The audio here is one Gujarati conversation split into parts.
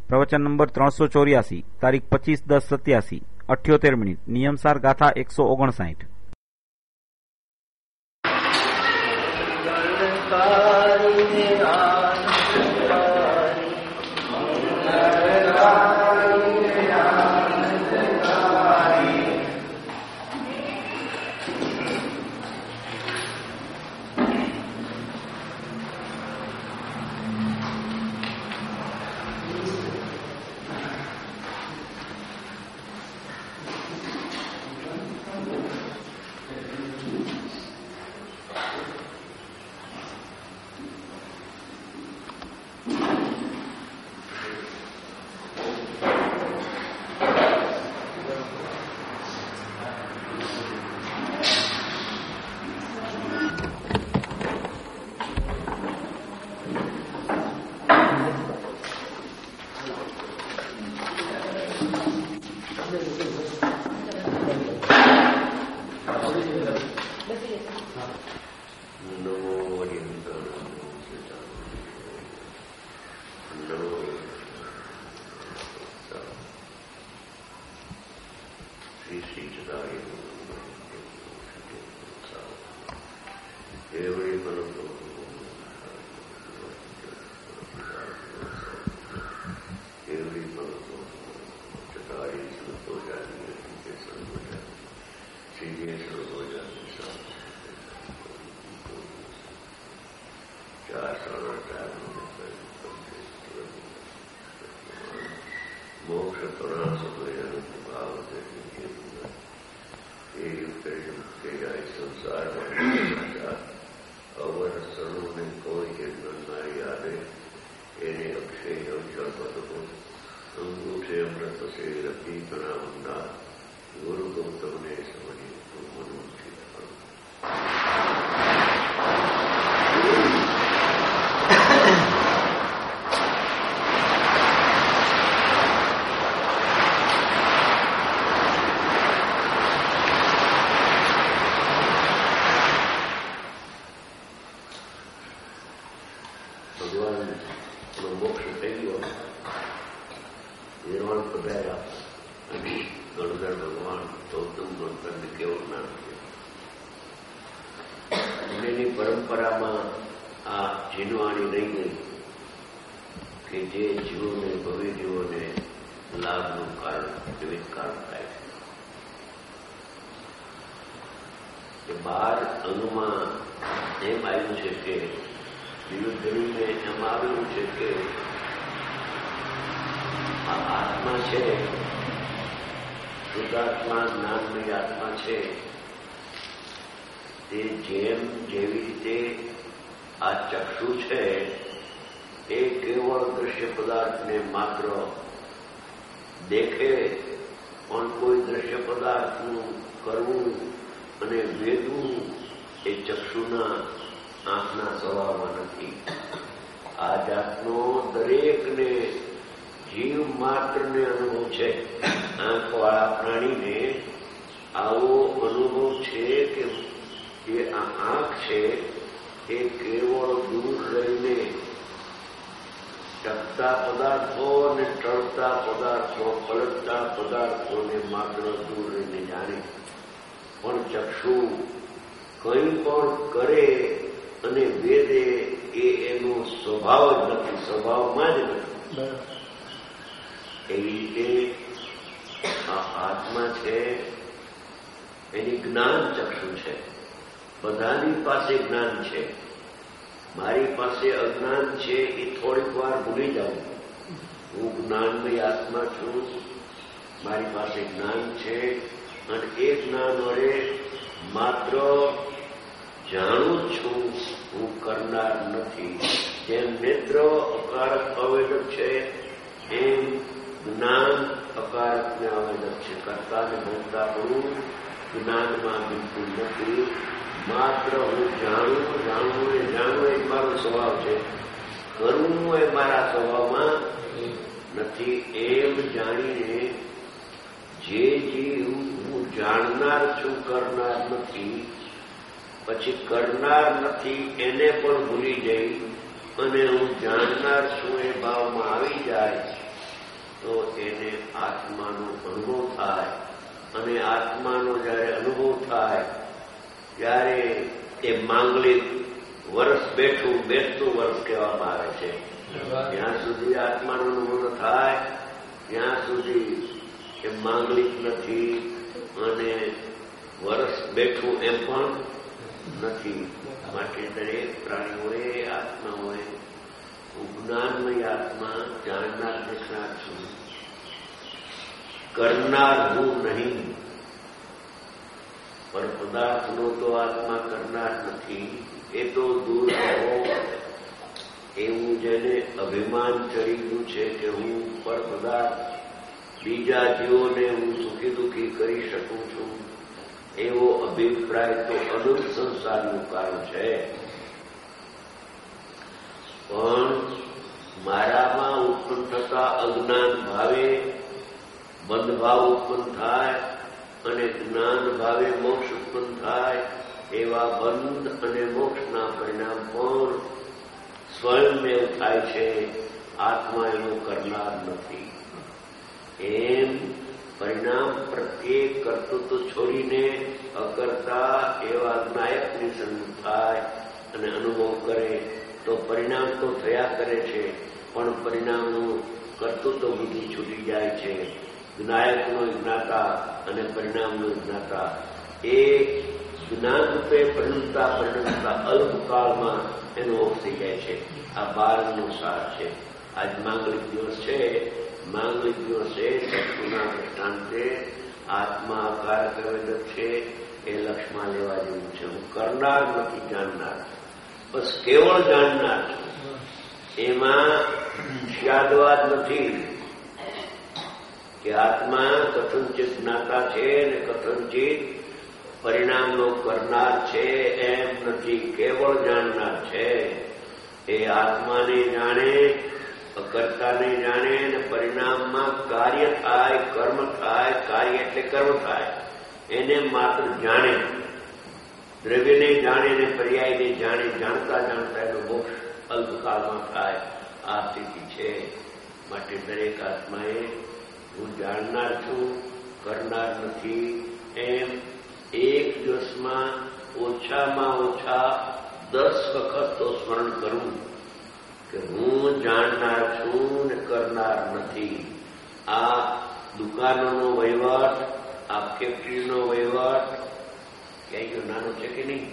પ્રવચન નંબર 384, તારીખ 25/10/87, 78 મિનિટ. નિયમસાર ગાથા 159. પરંપરામાં આ જીનવાણી રહી ગઈ કે જે જીવોને ભવ્ય જીવોને લાભનું કારણ વિવિધ કારણ થાય છે. 12 અંગમાં એમ આવ્યું છે કે વિવિધ ગણીને એમ આવેલું છે કે આ આત્મા છે, શુદ્ધાત્મા જ્ઞાનમય આત્મા છે, તે જેવી રીતે આ ચક્ષુ છે એ કેવળ દ્રશ્ય પદાર્થને માત્ર દેખે પણ કોઈ દ્રશ્ય પદાર્થનું કરવું અને વેદવું એ ચક્ષુના આંખના સ્વભાવમાં નથી. આ જાતનો દરેકને જીવ માત્રને અનુભવ છે. આંખવાળા પ્રાણીને આવો અનુભવ છે કે જે આ આંખ છે એ કેવળ દૂર રહીને ટકતા પદાર્થો અને ટળતા પદાર્થો, પલટતા પદાર્થોને માત્ર દૂર રહીને જાણે. પણ ચક્ષુ કંઈ પણ કરે અને વેદે એ એનો સ્વભાવ જ નથી, સ્વભાવમાં જ નથી. એવી રીતે આ આત્મા છે એની જ્ઞાન ચક્ષુ છે. બધાની પાસે જ્ઞાન છે. મારી પાસે અજ્ઞાન છે એ થોડીક વાર ભૂલી જાઉં. હું જ્ઞાનમય આત્મા છું, મારી પાસે જ્ઞાન છે અને એ જ્ઞાન વડે માત્ર જાણું છું, હું કરનાર નથી. જેમ નેત્ર અકારક અવેદક છે એમ જ્ઞાન અકારકને અવેદક છે. કરતાને ભોગતા પણ જ્ઞાનમાં બિલકુલ નથી. માત્ર હું જાણવું એ મારો સ્વભાવ છે, કરવું એ મારા સ્વભાવમાં નથી. એમ જાણીને જે જીવ હું જાણનાર છું, કરનાર નથી, પછી કરનાર નથી એને પણ ભૂલી જઈ અને હું જાણનાર છું એ ભાવમાં આવી જાય તો એને આત્માનો અનુભવ થાય. અને આત્માનો જયારે અનુભવ થાય ત્યારે એ માંગલિક વર્ષ બેસતું વર્ષ કહેવામાં આવે છે. જ્યાં સુધી આત્માનો અનુભવ થાય ત્યાં સુધી એ માંગલિક નથી અને વર્ષ બેઠું એમ પણ નથી. માટે દરેક પ્રાણીઓએ આત્માઓએ હું જ્ઞાનમય આત્મા જાણનાર દેખનાર છું, કરનાર હું નહીં. પણ પદાર્થનો તો આત્મા કરનાર નથી, એ તો દૂર રહો. એવું જેને અભિમાન ચડી ગયું છે કે હું પર પદાર્થ બીજા જીવોને હું સુખી દુઃખી કરી શકું છું, એવો અભિપ્રાય તો અનંત સંસારનું કારણ છે. પણ મારામાં ઉત્પન્ન થતા અજ્ઞાન ભાવે બંધભાવ ઉત્પન્ન થાય અને જ્ઞાન ભાવે મોક્ષ ઉત્પન્ન થાય. એવા બંધ અને મોક્ષના પરિણામ પણ સ્વયંમેવ થાય છે. આત્મા એનું કરનાર નથી. એમ પરિણામ પ્રત્યેક કર્તૃત્વ છોડીને અકર્તા એવા નાયકની સન્મુખ થાય અને અનુભવ કરે તો પરિણામ તો થયા કરે છે, પણ પરિણામનું કર્તૃત્વ બુદ્ધિ છૂટી જાય છે. જ્ઞાયકનો જ્ઞાતા અને પરિણામનો જ્ઞાતા એ જ્ઞાન રૂપે પરિણમતા અલ્પકાળમાં એનો મોક્ષ થઈ જાય છે. આ 12નો સાર છે. આજ માંગલિક દિવસ છે. માંગલિક દિવસે શત્રુના દ્રષ્ટાંતે આત્મા આકાર કરેલો છે. એ લક્ષમાં લેવા જેવું છે. હું કરનાર નથી, જાણનાર, બસ કેવળ જાણનાર છું. એમાં શાદવાદ નથી કે આત્મા કથનચિત જ્ઞાતા છે ને કથનચિત પરિણામનો કરનાર છે, એમ નથી. કેવળ જાણનાર છે. એ આત્માને જાણે, અકર્તાને જાણે અને પરિણામમાં કાર્ય થાય, કર્મ થાય. કાર્ય એટલે કર્મ થાય. એને માત્ર જાણે, દ્રવ્યને જાણે ને પર્યાયને જાણે. જાણતા જાણતા એનો મોક્ષ અલ્પકાળમાં થાય. આ સ્થિતિ છે. માટે દરેક આત્માએ હું જાણનાર છું, કરનાર નથી, એમ એક દિવસમાં ઓછામાં ઓછા 10 વખત તો સ્મરણ કરવું કે હું જાણનાર છું ને કરનાર નથી. આ દુકાનોનો વહીવટ, આ ફેક્ટરીનો વહીવટ ક્યાંય ગયો નાનો છે કે નહીં?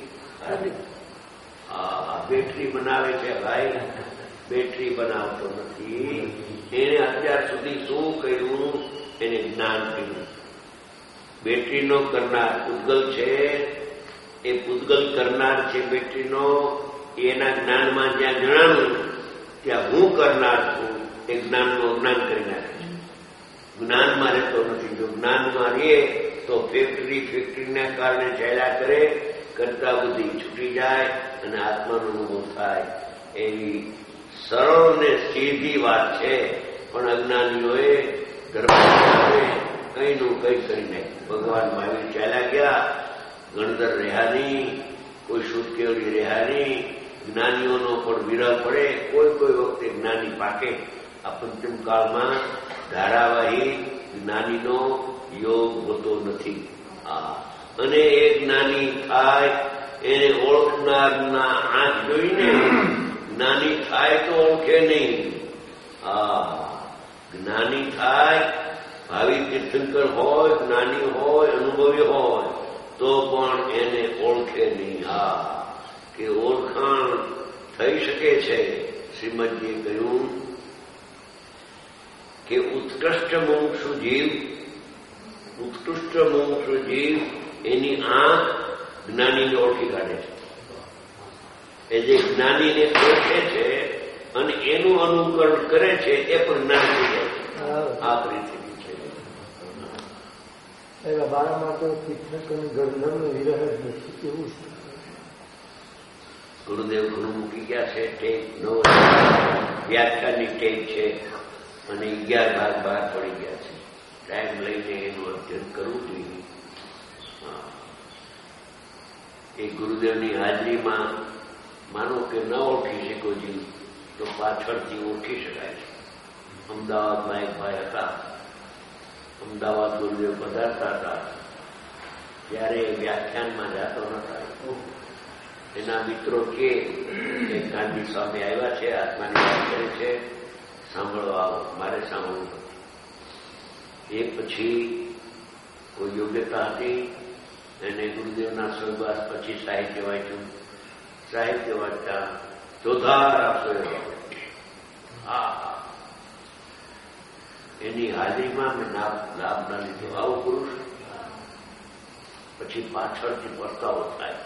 આ બેટરી બનાવે છે ભાઈ, બેટરી બનાવતો નથી. એને અત્યાર સુધી શું કર્યું? એને જ્ઞાન કર્યું. બેટરીનો કરનાર પૂતગલ છે, એ પૂતગલ કરનાર છે બેટરીનો. એના જ્ઞાનમાં જ્યાં જણાવ્યું ત્યાં હું કરનાર છું, એ જ્ઞાનનું અજ્ઞાન કરી નાખે છે. જ્ઞાનમાં રહેતો નથી. જો જ્ઞાનમાં રહે તો ફેક્ટરીના કારણે ચાલ્યા કરે, કરતા બુદ્ધિ છૂટી જાય અને આત્માનો અનુભવ થાય. એવી સરળ ને સીધી વાત છે. પણ અજ્ઞાનીઓએ ધર્મ કઈનું કઈ કરી નાખ્યું. ભગવાન મહાવીર ચાલ્યા ગયા, ગણધર રહ્યા નહીં, કોઈ શુદ્ધ કેવડી રહ્યા નહીં. જ્ઞાનીઓનો પણ વિરહ પડે. કોઈ કોઈ વખતે જ્ઞાની પાકે. આ પંચમ કાળમાં ધારાવાહી જ્ઞાનીનો યોગ હોતો નથી. અને એ જ્ઞાની થાય એને ઓળખનારના આંખ જોઈને જ્ઞાની થાય તો ઓળખે નહીં. જ્ઞાની થાય, ભાવિ તીર્થંકર હોય, જ્ઞાની હોય, અનુભવી હોય તો પણ એને ઓળખે નહીં. કે ઓળખાણ થઈ શકે છે. શ્રીમદજીએ કહ્યું કે ઉત્કૃષ્ટ મુમુક્ષુ જીવ એની આંખ જ્ઞાનીને ઓળખી કાઢે છે. એ જે જ્ઞાનીને ઓળખે છે અને એનું અનુકરણ કરે છે એ પણ જ્ઞાન થઈ જાય છે. આ પરિસ્થિતિ છે. એવા બારામાં તો તીર્થંકરનું ગંધર્વનું વિરહ જ નથી. એવું છે. ગુરુદેવ ઘણું મૂકી ગયા છે. ટેક 9 વ્યાખ્યાનની ટેક છે અને 11 ભાગ બહાર પડી ગયા છે. ટાઈમ લઈને એનું અધ્યયન કરવું જોઈએ. એ ગુરુદેવની હાજરીમાં માનો કે ન ઓળખી શકો જીવ તો પાછળથી ઓળખી શકાય છે. અમદાવાદમાં એક ભાઈ હતા. અમદાવાદ ગુરુદેવ પધારતા હતા ત્યારે વ્યાખ્યાનમાં જતો નતા. એના મિત્રો કે ગાંધી સ્વામી આવ્યા છે, આત્માની વાત કરે છે, સાંભળવા આવો. મારે સાંભળવું હતું. એ પછી કોઈ યોગ્યતા હતી એને ગુરુદેવના સ્વર્ગવાસ પછી સાહિત્ય વાંચ્યું. સાહિત્ય વાંચતા જોધાર આપશો હા એની હાજરીમાં મેં લાભ ના લીધો. આવો પુરુષ પછી પાછળથી પસ્તાવો થાય.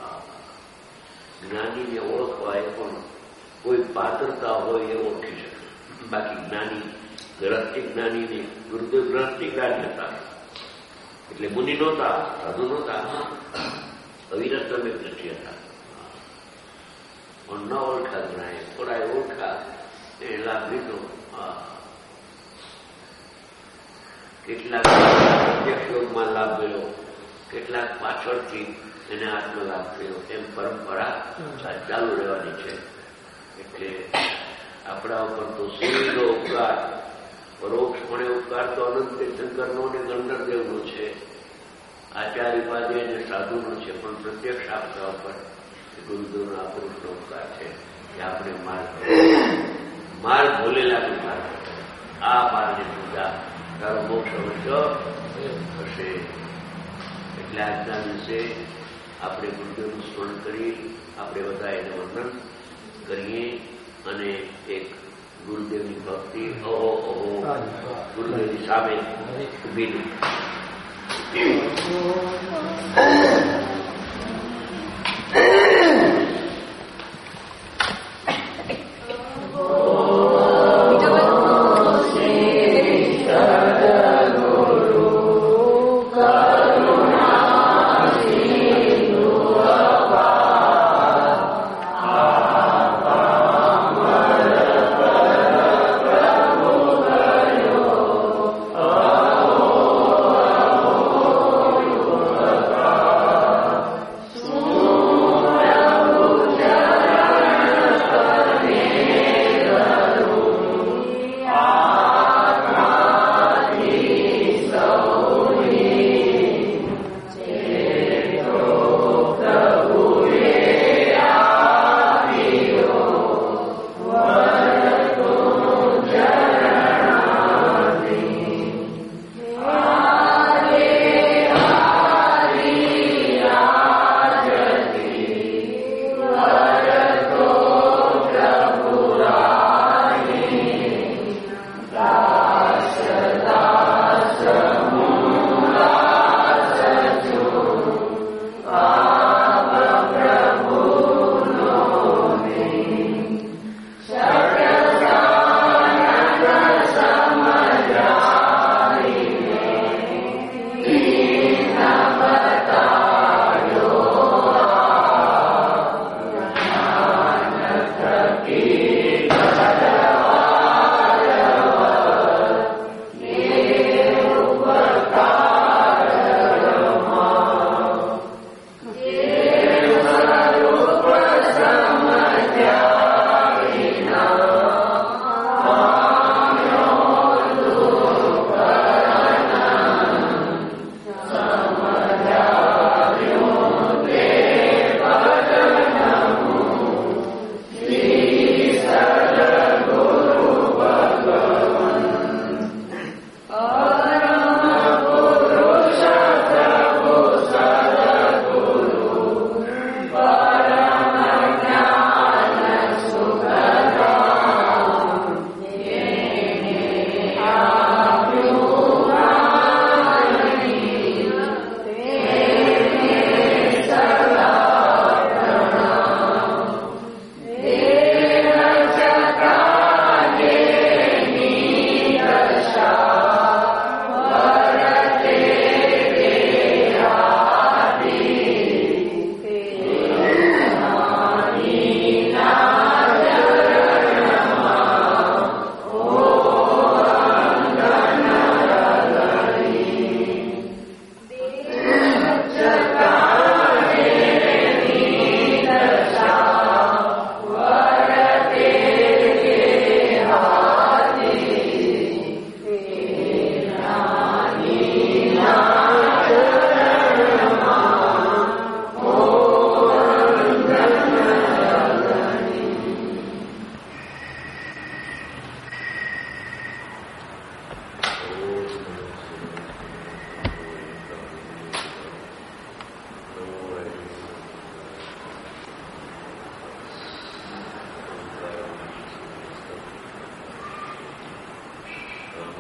જ્ઞાનીને ઓળખવા એ પણ કોઈ પાત્રતા હોય એ ઓળખી શકે. બાકી જ્ઞાની ગ્રહસ્થી જ્ઞાનીને ગુરુદેવ ગ્રહસ્થી જ્ઞાની હતા એટલે મુનિ નહોતા, સાધુ નહોતા, અવિરત તમે દ્રષ્ટિ હતા. પણ ન ઓળખા ગણાય, થોડા ઓળખા એ લાભ લીધો. કેટલાક પ્રત્યક્ષ યોગમાં લાભ ગયો, કેટલાક પાછળથી એને આત્મલાભ થયો. એમ પરંપરા ચાલુ રહેવાની છે. એટલે આપણા ઉપર તો સીધો ઉપકાર, પરોક્ષપણે ઉપકાર તો અનંત શંકરનો અને ગંધર્વદેવનો છે, આચાર્ય ઉપાધ્યાય અને સાધુનો છે. પણ પ્રત્યક્ષ આપણા ઉપર ગુરુદેવનો આ પુરુષનો ઉપકાર છે કે આપણે માર્ગ ભોલેલાનો માર્ગ, આ માર્ગને પૂજા તારો મોક્ષ અવશ્ય હશે. એટલે આજના દિવસે આપણે ગુરુદેવનું સ્મરણ કરી આપણે બધા એને વંદન કરીએ અને એક ગુરુદેવની ભક્તિ ઓહો ઓહો ગુરુદેવની સામે ઉભી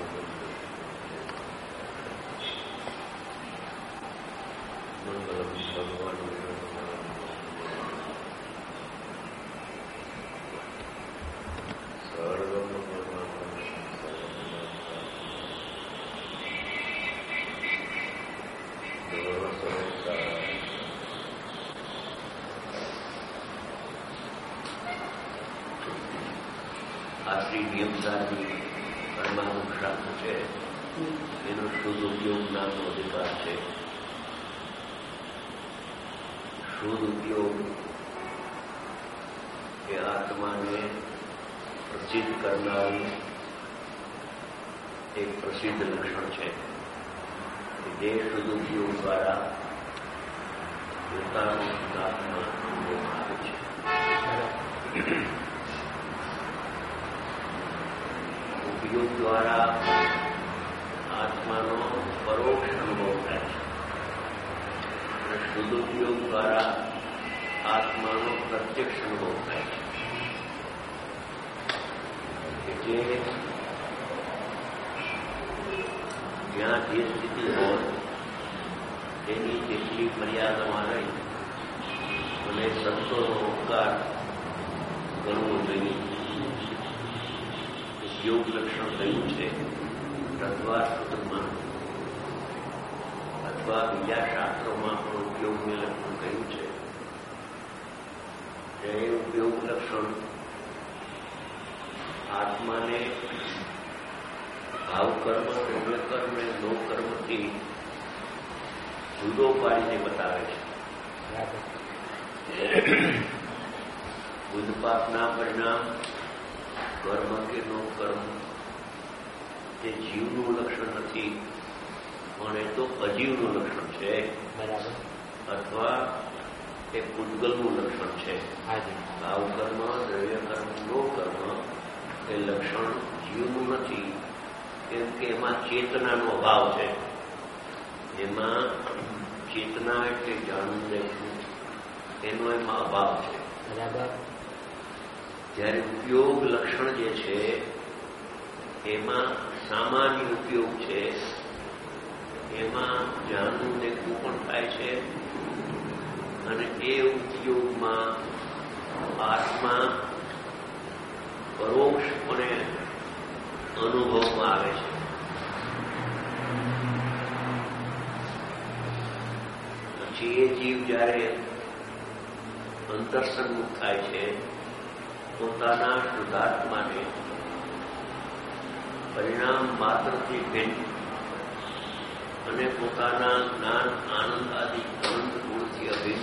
આ શ્રી નિયમસારની પરમાણુ શાસ્ત્ર છે, એનો શુદ્ધ ઉપયોગ નામનો અધિકાર છે. શુદ્ધ ઉપયોગ એ આત્માને પ્રસિદ્ધ કરનારું એક પ્રસિદ્ધ લક્ષણ છે. જે શુદ્ધ ઉપયોગ દ્વારા પોતાનું આત્મા અનુભવ આવે છે. ઉપયોગ દ્વારા આત્માનો પરોક્ષ અનુભવ થાય છે અને શુદ્ધ ઉપયોગ દ્વારા આત્માનો પ્રત્યક્ષ અનુભવ થાય છે. એટલે જ્યાં જે સ્થિતિ હોય તેની જેટલી મર્યાદામાં રહી અને સંતોનો ઉપકાર કરવો જોઈએ. યોગ લક્ષણ કયું છે તદ્વાર સૂત્રમાં અથવા બીજા શાસ્ત્રોમાં પણ ઉપયોગનું લક્ષણ કયું છે. એ ઉપયોગ લક્ષણ આત્માને ભાવકર્મ, દ્રવ્યકર્મ અને લોકકર્મથી જુદો પાડીને બતાવે છે. ઉદ્પાતના પરિણામ કર્મ કે નો કર્મ તે જીવનું લક્ષણ નથી, પણ એ તો અજીવનું લક્ષણ છે. બરાબર. અથવા એ પૂતગલનું લક્ષણ છે. ભાવ કર્મ, દ્રવ્ય કર્મ, નો કર્મ એ લક્ષણ જીવનું નથી, કેમ કે એમાં ચેતનાનો અભાવ છે. એમાં ચેતના એટલે જાણવું દેખવું એનો એમાં અભાવ છે. બરાબર. જ્યારે ઉપયોગ લક્ષણ જે છે એમાં સામાન્ય ઉપયોગ છે, એમાં જાણવું દેખવું પણ થાય છે અને એ ઉપયોગમાં આત્મા પરોક્ષપણે અનુભવમાં આવે છે. પછી એ જીવ જ્યારે અંતરસન્મુખ થાય છે, પોતાના શુદ્ધાત્માને પરિણામ માત્રથી ભિન્ન અને પોતાના જ્ઞાન, આનંદ આદિ અનંત ગુણથી અભિન્ન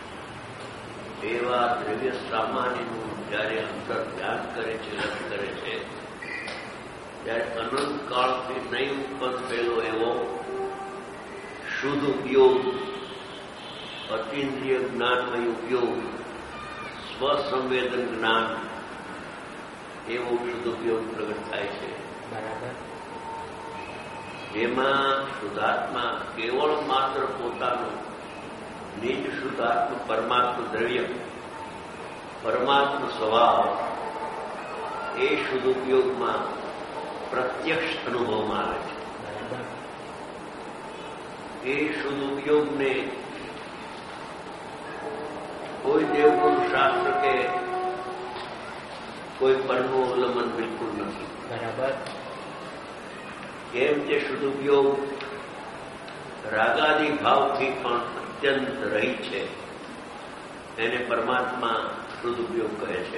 એવા દ્રવ્ય સામાન્યનું જ્યારે અંતર ધ્યાન કરે છે, લક્ષ કરે છે, ત્યારે અનંત કાળથી નહીં ઉત્પન્ન થયેલો એવો શુદ્ધ ઉપયોગ, અતિન્દ્રિય જ્ઞાનમય ઉપયોગ, સ્વસંવેદન જ્ઞાન એવો શુદ્ધ ઉપયોગ પ્રગટ થાય છે. બરાબર. જેમાં શુદ્ધાત્મા કેવળ માત્ર પોતાનું નિજ શુદ્ધાત્મ પરમાત્મ દ્રવ્ય, પરમાત્મ સ્વભાવ એ શુદ્ધ ઉપયોગમાં પ્રત્યક્ષ અનુભવમાં આવે છે. એ શુદ્ધ ઉપયોગને કોઈ દેવગુરુ શાસ્ત્ર કે કોઈ પરનું અવલંબન બિલકુલ નથી. બરાબર. કેમ કે શુદ્ધ ઉપયોગ રાગાદી ભાવથી પણ અત્યંત રહિત છે, એને પરમાત્મા શુદ્ધ ઉપયોગ કહે છે.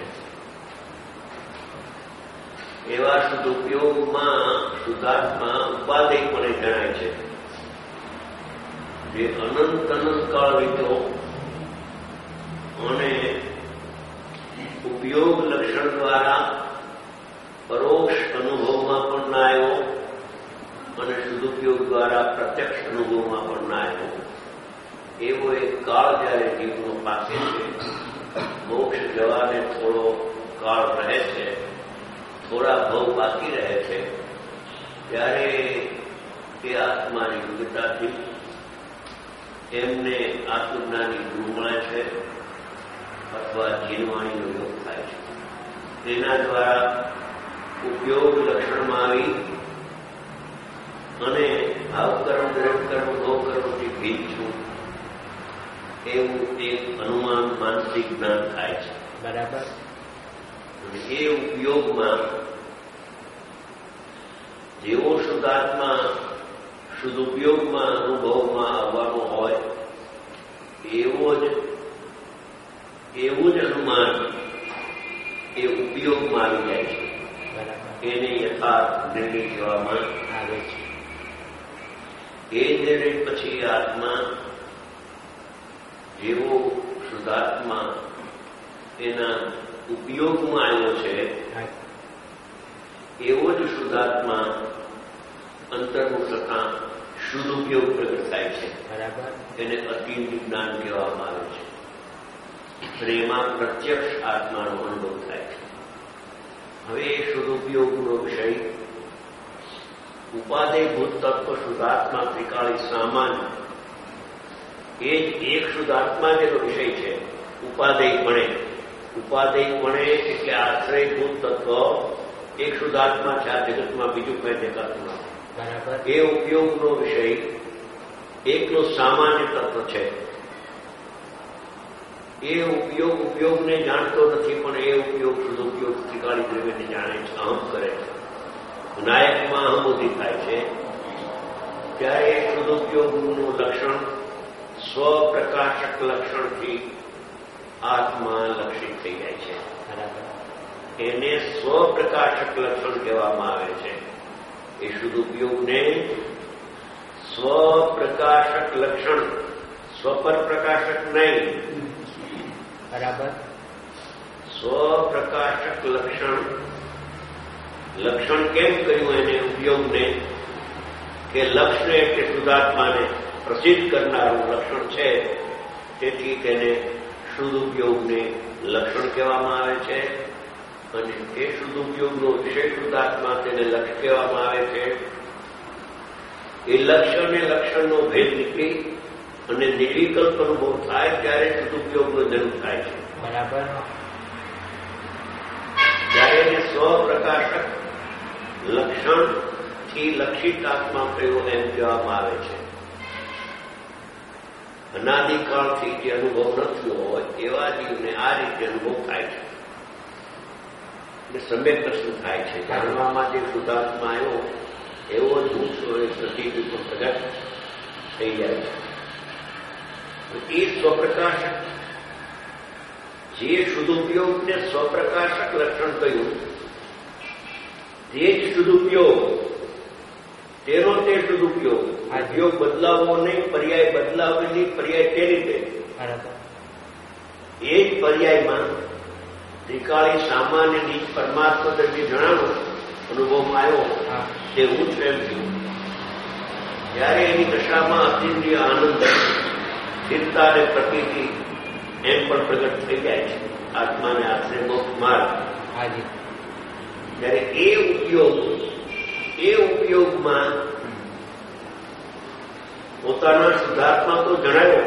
એવા શુદ્ધ ઉપયોગમાં શુદ્ધાત્મા ઉપાદેયપણે જણાય છે. જે અનંત કાળ વીત્યો અને ઉપયોગ લક્ષણ દ્વારા પરોક્ષ અનુભવમાં પણ ના આવ્યો અને સદુપયોગ દ્વારા પ્રત્યક્ષ અનુભવમાં પણ ના આવ્યો એવો એક કાળ જ્યારે જીવનો પાસે છે, મોક્ષ જવાને થોડો કાળ રહે છે, થોડા ભવ બાકી રહે છે, ત્યારે તે આત્માની યોગ્યતાથી એમને આત્મજ્ઞાની ગુરુ મળે છે અથવા જીવવાણીનો યોગ થાય છે. તેના દ્વારા ઉપયોગ લક્ષણમાં આવી ભીત છું એવું એક અનુમાન માનસિક જ્ઞાન થાય છે. બરાબર. અને એ ઉપયોગમાં જેવો શુદ્ધાત્મા શુદ્ધ ઉપયોગમાં અનુભવમાં આવવાનો હોય એવું જ અનુમાન એ ઉપયોગમાં આવી જાય છે. એને યથાર્થ નિર્ણય કહેવામાં આવે છે. એ નિર્ણય પછી આત્મા જેવો શુદ્ધાત્મા એના ઉપયોગમાં આવ્યો છે એવો જ શુદ્ધાત્મા અંતરનું થતાં શુદ્ધ ઉપયોગ પ્રગટ થાય છે. બરાબર. એને અતિ વિજ્ઞાન કહેવામાં આવે છે. અને એમાં પ્રત્યક્ષ આત્માનો અનુભવ થાય છે. હવે એ શુદ્ધ ઉપયોગનો વિષય ઉપાદેયભૂત તત્વ શુદ્ધાત્મા ત્રિકાળી સામાન્ય એ જ એક શુદ્ધાત્મા જેનો વિષય છે. ઉપાદેયપણે એટલે આશ્રયભૂત તત્વ એક શુદ્ધાત્મા છે. આ જગતમાં બીજું કંઈ દેખાતું નથી. બરાબર. એ ઉપયોગનો વિષય એકનો સામાન્ય તત્વ છે. એ ઉપયોગને જાણતો નથી, પણ એ ઉપયોગ શુદ્ધ ઉપયોગ ત્રિકાળી દ્રવ્યને જાણે છે, અહમ કરે છે. નાયકમાં અહમબુદ્ધિ થાય છે ત્યારે એ શુદ્ધ ઉપયોગનું લક્ષણ સ્વપ્રકાશક લક્ષણથી આત્મા લક્ષિત થઈ જાય છે. બરાબર. એને સ્વપ્રકાશક લક્ષણ કહેવામાં આવે છે. એ શુદ્ધ ઉપયોગને સ્વપ્રકાશક લક્ષણ, સ્વપર પ્રકાશક નહીં. બરાબર. સ્વપ્રકાશક લક્ષણ કેમ કહ્યું એને ઉપયોગને? કે લક્ષ્ય એટલે શુદ્ધાત્માને પ્રસિદ્ધ કરનારું લક્ષણ છે. તેથી તેને શુદ્ધ ઉપયોગને લક્ષણ કહેવામાં આવે છે. અને એ શુદ્ધ ઉપયોગનો વિષય શુદ્ધાત્મા તેને લક્ષ્ય કહેવામાં આવે છે. એ લક્ષ્ય અને લક્ષણનો ભેદ નીકળી અને નિર્વિકલ્પ અનુભવ થાય ત્યારે શુદ્ધ ઉપયોગનો જન્મ થાય છે. બરાબર. ત્યારે એને સ્વપ્રકાશક લક્ષણથી લક્ષિત આત્મા કયો એમ કહેવામાં આવે છે. અનાદિકાળથી જે અનુભવ ન થયો હોય એવા જીવને આ રીતે અનુભવ થાય છે. એટલે સમ્યક દર્શન થાય છે. જાણવામાં જે શુદ્ધાત્મા આવ્યો એવો જ હું છું એ પ્રતિબિંબ પ્રગટ થઈ જાય છે. એ સ્વપ્રકાશક જે શુદ્ધ ઉપયોગને સ્વપ્રકાશક લક્ષણ કહ્યું તે જ શુદ્ધ ઉપયોગ, તેનો તે શુદ્ધ ઉપયોગ. આ ઉપયોગ બદલાવો નહીં, પર્યાય બદલાવે નહીં, પર્યાય તે રીતે. એ જ પર્યાયમાં ત્રિકાળી સામાન્ય નીચ પરમાત્મા તરીકે જણાવો અનુભવમાં આવ્યો તે હું છું એમ થયું. ત્યારે એની દશામાં અતિન્દ્રિય આનંદ, સ્થિરતા અને પ્રકૃતિ એમ પણ પ્રગટ થઈ જાય છે. આત્માને આશ્રય મોક્ષ માર્ગ. ત્યારે એ ઉપયોગમાં પોતાના શુદ્ધાત્મા તો જણાવ્યો,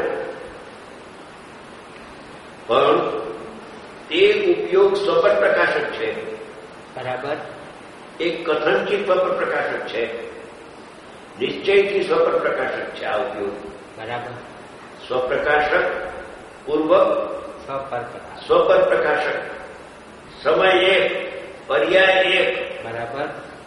પણ તે ઉપયોગ સ્વપર પ્રકાશક છે. બરાબર. એક કથનથી સ્વપર પ્રકાશક છે, નિશ્ચયથી સ્વપર પ્રકાશક છે. આ ઉપયોગ બરાબર. સ્વપ્રકાશક પૂર્વક સ્વપર પ્રકાશક. સમય એક, પર્યાય એક. બરાબર.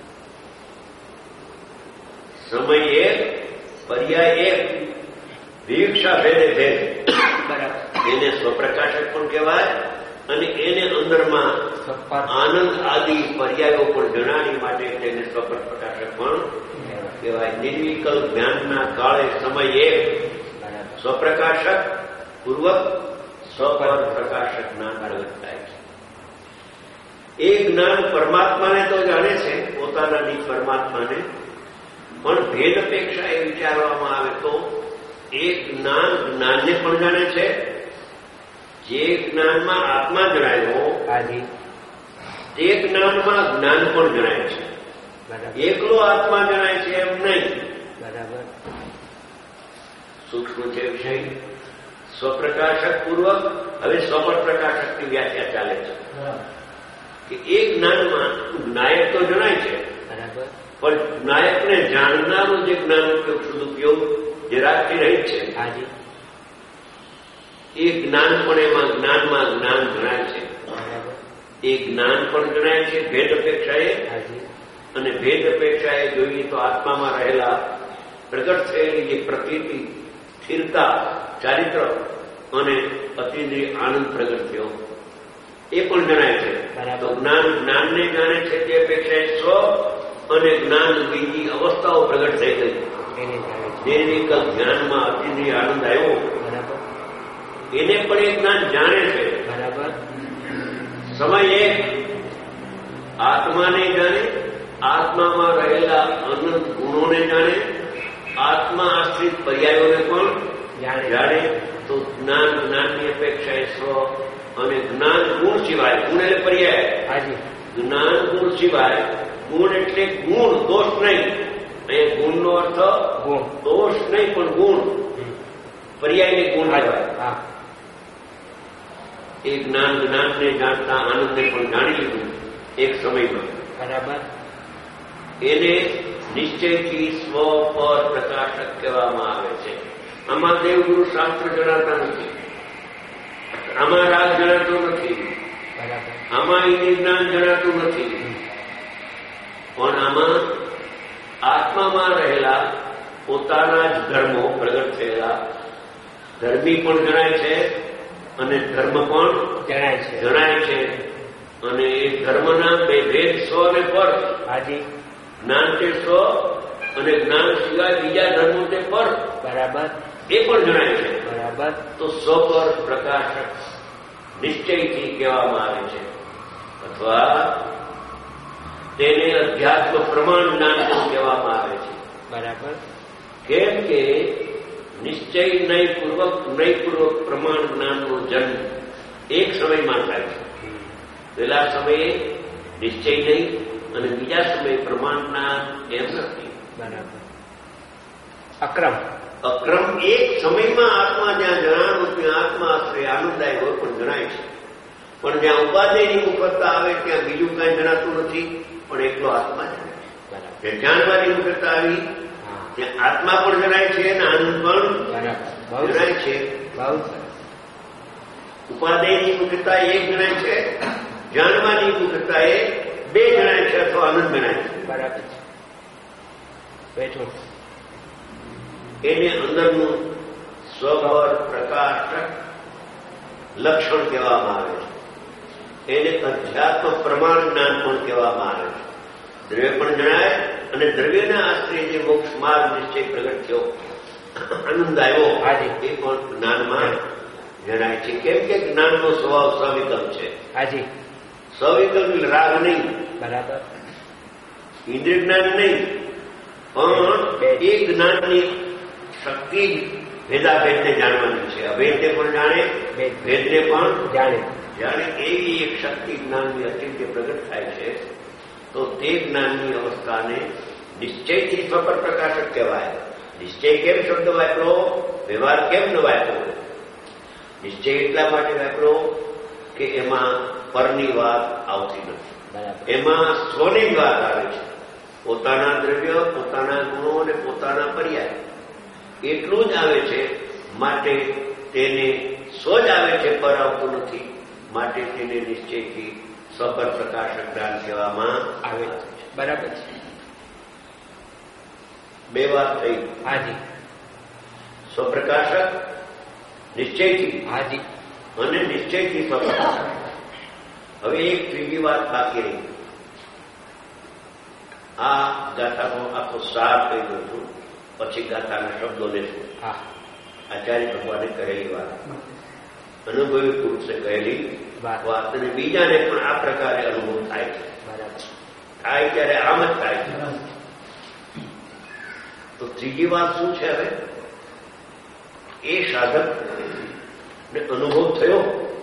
સમય એક, પર્યાય એક, વિવક્ષા ભેદે ભેદ. બરાબર. એને સ્વપ્રકાશક પણ કહેવાય અને એને અંદરમાં આનંદ આદિ પર્યાયો પણ જણાવી માટે તેને સ્વપર પ્રકાશક પણ કહેવાય. નિર્વિકલ્પ જ્ઞાનના કાળે સમય એક સ્વપ્રકાશક પૂર્વક સ્વપર પ્રકાશક જ્ઞાન પ્રગટ થાય છે. એ જ્ઞાન પરમાત્માને તો જાણે છે, પોતાના નિજ પરમાત્માને, પણ ભેદ અપેક્ષા એ વિચારવામાં આવે તો એ જ્ઞાનને પણ જાણે છે. જે જ્ઞાનમાં આત્મા જણાયો તે જ્ઞાનમાં જ્ઞાન પણ જણાય છે. એકલો આત્મા જણાય છે એમ નહીં. બરાબર. સૂક્ષ્મ છે વિષય. સ્વપ્રકાશક પૂર્વક હવે સ્વપર પ્રકાશકની વ્યાખ્યા ચાલે છે કે એ જ્ઞાનમાં નાયક તો જણાય છે, બરાબર, પણ નાયકને જાણનારો જે જ્ઞાન ઉપયોગ શુદ્ધ ઉપયોગ જે રાતથી રહિત છે હાજી એ જ્ઞાન પણ એમાં જ્ઞાનમાં જ્ઞાન ગણાય છે. બરાબર એ જ્ઞાન પણ ગણાય છે ભેદ અપેક્ષાએ. હાજી અને ભેદ અપેક્ષાએ જોઈએ તો આત્મામાં રહેલા પ્રગટ થયેલી જે પ્રકૃતિ, સ્થિરતા, ચારિત્ર અને અતિન્દ્રિય આનંદ પ્રગટ થયો એ પણ જણાય છે. તો જ્ઞાન જ્ઞાનને જાણે છે તે અપેક્ષાએ સ્વ અને જ્ઞાન બીજી અવસ્થાઓ પ્રગટ થઈ ગઈ. એને જાણે છે. નિર્વિકલ્પ જ્ઞાનમાં અતિન્દ્રિય આનંદ આવ્યો બરાબર એને પણ એ જ્ઞાન જાણે છે. બરાબર સમય એક આત્માને જાણે, આત્મામાં રહેલા અનંત ગુણોને જાણે, આત્મા આશ્રિત પર્યાયોને પણ જાણે. તો જ્ઞાન જ્ઞાનની અપેક્ષાએ સ્વ અને જ્ઞાન ગુણ સિવાય, ગુણ એટલે પર્યાય, હાજી જ્ઞાન ગુણ સિવાય, ગુણ એટલે ગુણ, દોષ નહીં. અહીંયા ગુણનો અર્થ ગુણ દોષ નહીં પણ ગુણ, પર્યાયને ગુણ કહેવાય. હા એ જ્ઞાન જ્ઞાનને જાણતા આનંદને પણ જાણી લીધું એક સમયમાં. બરાબર એને નિશ્ચયથી સ્વ પર પ્રકાશક કહેવામાં આવે છે. આમાં દેવગુરુ શાસ્ત્ર જણાતા નથી, આમાં રાગ જણાતો નથી, બરાબર આમાં ઇન્દ્રિય જ્ઞાન જણાતું નથી, પણ આમાં આત્મામાં રહેલા પોતાના જ ધર્મો પ્રગટ થયેલા ધર્મી પણ જણાય છે અને ધર્મ પણ જણાય છે. અને એ ધર્મના બે ભેદ સ્વ અને પર. હાજી જ્ઞાન તે સ્વ અને જ્ઞાન સિવાય બીજા ધર્મો તે પર, બરાબર એ પણ જણાય છે. બરાબર તો સ્વ પર પ્રકાશક નિશ્ચયથી કહેવામાં આવે છે, અથવા તેને અધ્યાત્મ પ્રમાણ જ્ઞાન પણ કહેવામાં આવે છે. બરાબર કેમ કે નિશ્ચય નયપૂર્વક પ્રમાણ જ્ઞાનનો જન્મ એક સમયમાં થાય છે. પહેલા સમયે નિશ્ચય નહીં અને બીજા સમયે પ્રમાણ જ્ઞાન એમ નથી. બરાબર અક્રમ અક્રમ એક સમયમાં આત્મા જ્યાં જણાનું ત્યાં આત્મા આશ્રય આનંદદાયક હોય પણ જણાય છે. પણ જ્યાં ઉપાદેયની મુખતા આવે ત્યાં બીજું કાંઈ જણાતું નથી, પણ એકલો આત્મા જણાય. જ્યાં જાણવાની મુખતા આવી ત્યાં આત્મા પણ જણાય છે અને આનંદ પણ જણાય છે. ઉપાદેયની મુખતા એક જણાય છે, જાણવાની મુખતા એ બે જણાય છે અથવા આનંદ જણાય છે. બરાબર બેઠો એને અંદરનું સ્વભાવ પ્રકાશક લક્ષણ કહેવામાં આવે છે. એને અધ્યાત્મ પ્રમાણ જ્ઞાન પણ કહેવામાં આવે છે. દ્રવ્ય પણ જણાય અને દ્રવ્યના આશ્રય જે મોક્ષ માર્ગ નિશ્ચય પ્રગટ થયો, આનંદ આવ્યો, એ પણ જ્ઞાનમાં જણાય છે. કેમ કે જ્ઞાનનો સ્વભાવ સવિકલ્પ છે. હાજી સવિકલ્પ રાગ નહીં, બરાબર ઇન્દ્રિય જ્ઞાન નહીં, પણ એ જ્ઞાનની શક્તિ ભેદાભેદને જાણવાની છે. અભેદને પણ જાણે, ભેદને પણ જાણે એવી એક શક્તિ જ્ઞાનની અત્યંત પ્રગટ થાય છે. તો તે જ્ઞાનની અવસ્થાને નિશ્ચયથી સ્વપર પ્રકાશક કહેવાય. નિશ્ચય કેમ શબ્દ વાપરો, વ્યવહાર કેમ ન વાપરો? નિશ્ચય એટલા માટે વાપરો કે એમાં પરની વાત આવતી નથી, એમાં સ્વની જ વાત આવે છે. પોતાના દ્રવ્ય, પોતાના ગુણો અને પોતાના પર્યાય એટલું જ આવે છે. માટે તેને સ્વ જ આવે છે, પર આવતું નથી. માટે તેને નિશ્ચયથી સ્વપર પ્રકાશક જ્ઞાન કહેવામાં આવે છે. બરાબર છે. બે વાત થઈ. હાજી સ્વપ્રકાશક નિશ્ચયથી, હાજી અને નિશ્ચયથી સ્વપ્રકાશક. હવે એક ત્રીજી વાત બાકી રહી. આ ગાથાનો આખો સાર કહી દઉં છું, પછી ગાથાના શબ્દો લેશું. આચાર્ય ભગવાને કહેલી વાત, અનુભવી પુરુષે કહેલી વાત, અને બીજાને પણ આ પ્રકારે અનુભવ થાય છે. થાય ત્યારે આમ જ થાય છે. તો ત્રીજી વાત શું છે? હવે એ સાધક ને અનુભવ થયો,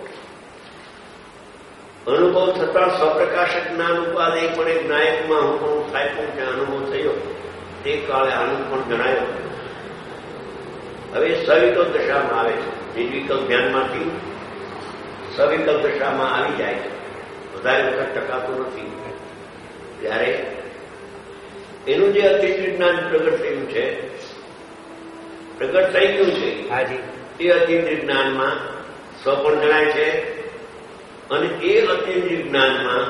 અનુભવ થતા સ્વપ્રકાશક જ્ઞાન ઉપાદેય પણ એક નાયકમાં હું થાય પણ ત્યાં અનુભવ થયો, તે કાળે આનંદ પણ જણાયો. હવે સવિકલ્પ દશામાં આવે છે. નિર્વિકલ્પ ધ્યાનમાંથી સવિકલ્પ દશામાં આવી જાય છે. વધારે વખત ટકાતું નથી. ત્યારે એનું જે અતિશય જ્ઞાન પ્રગટ થયું છે, પ્રગટ થઈ ગયું છે હાજી એ અતિન્દ્રિય જ્ઞાનમાં સ્વ પણ જણાય છે, અને એ અતિન્દ્રિય જ્ઞાનમાં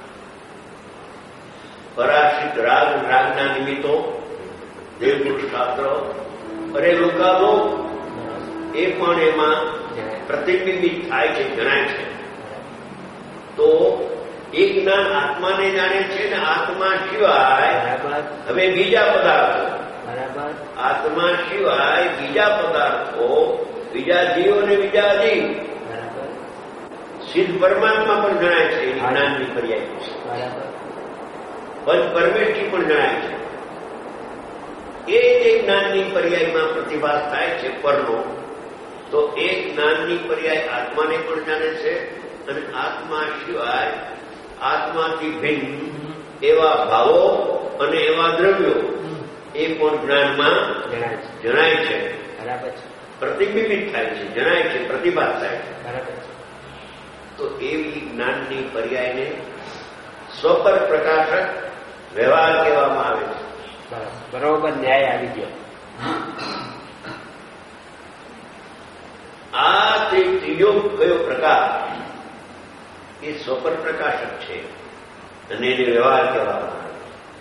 પરાશ્રિત રાગના નિમિત્તો, દેવપુરુષ શાસ્ત્ર, અરે લોકાલોક એ પણ એમાં પ્રતિબિંબિત થાય છે, જણાય છે. તો એક જ્ઞાન આત્માને જાણે છે ને આત્મા સિવાય હવે બીજા પદાર્થો, આત્મા સિવાય બીજા પદાર્થો, બીજા જીવ અને બીજા અજીવ, સિદ્ધ પરમાત્મા પણ જણાય છે. એ જ્ઞાનની પર્યાય પંચ પરમેષ્ઠી પણ જણાય છે. એ જ્ઞાનની પર્યાયમાં પ્રતિભાસ થાય છે પરનો. તો એ જ્ઞાનની પર્યાય આત્માને પણ જાણે છે, અને આત્મા સિવાય આત્માથી ભિન્ન એવા ભાવો અને એવા દ્રવ્યો એ પણ જ્ઞાનમાં જણાય છે, પ્રતિબિંબિત થાય છે, જણાય છે, પ્રતિભાસ થાય છે. તો એવી જ્ઞાનની પર્યાયને સ્વપર પ્રકાશક વ્યવહાર કહેવામાં આવે છે. બરોબર ન્યાય આવી ગયો. આ તે ત્રીજો કયો પ્રકાર એ સ્વપર પ્રકાશક છે, અને એને વ્યવહાર કહેવામાં આવે.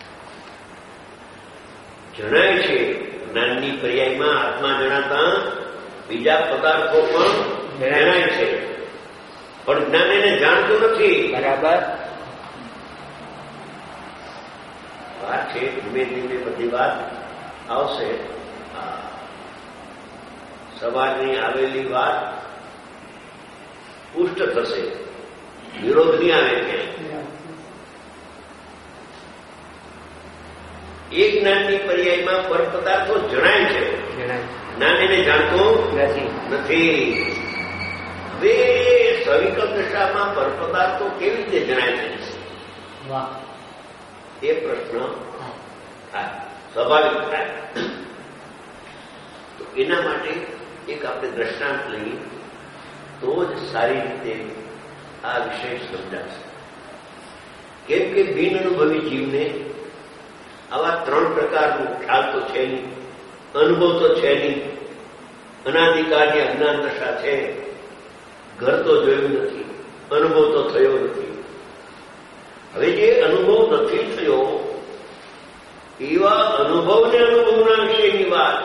જણાય છે જ્ઞાનની પર્યાયમાં આત્મા જણાતા બીજા પદાર્થો પણ જણાય છે, પણ જ્ઞાન એને જાણતું નથી. બરાબર વાત છે. ધીમે ધીમે બધી વાત આવશે. સવારની આવેલી વાત પુષ્ટ થશે, વિરોધ નહીં આવે ક્યાંય. એક જ્ઞાનની પર્યાયમાં પર પદાર્થો જણાય છે, જ્ઞાન એને જાણતું નથી. હવે સવિકલ્પ દશામાં પર પદાર્થો કેવી રીતે જણાય છે એ પ્રશ્ન સ્વાભાવિક થાય. તો એના માટે એક આપણે દ્રષ્ટાંત લઈએ તો જ સારી રીતે આ વિષય સમજાશે. કેમ કે બિન અનુભવી જીવને આવા ત્રણ પ્રકારનો ખ્યાલ તો છે નહીં, અનુભવ તો છે નહીં, અનાદિકાળની અજ્ઞાન દશા છે, ઘર તો જોયું નથી, અનુભવ તો થયો નથી. હવે જે અનુભવ નથી થયો એવા અનુભવને અનુભવના વિષયની વાત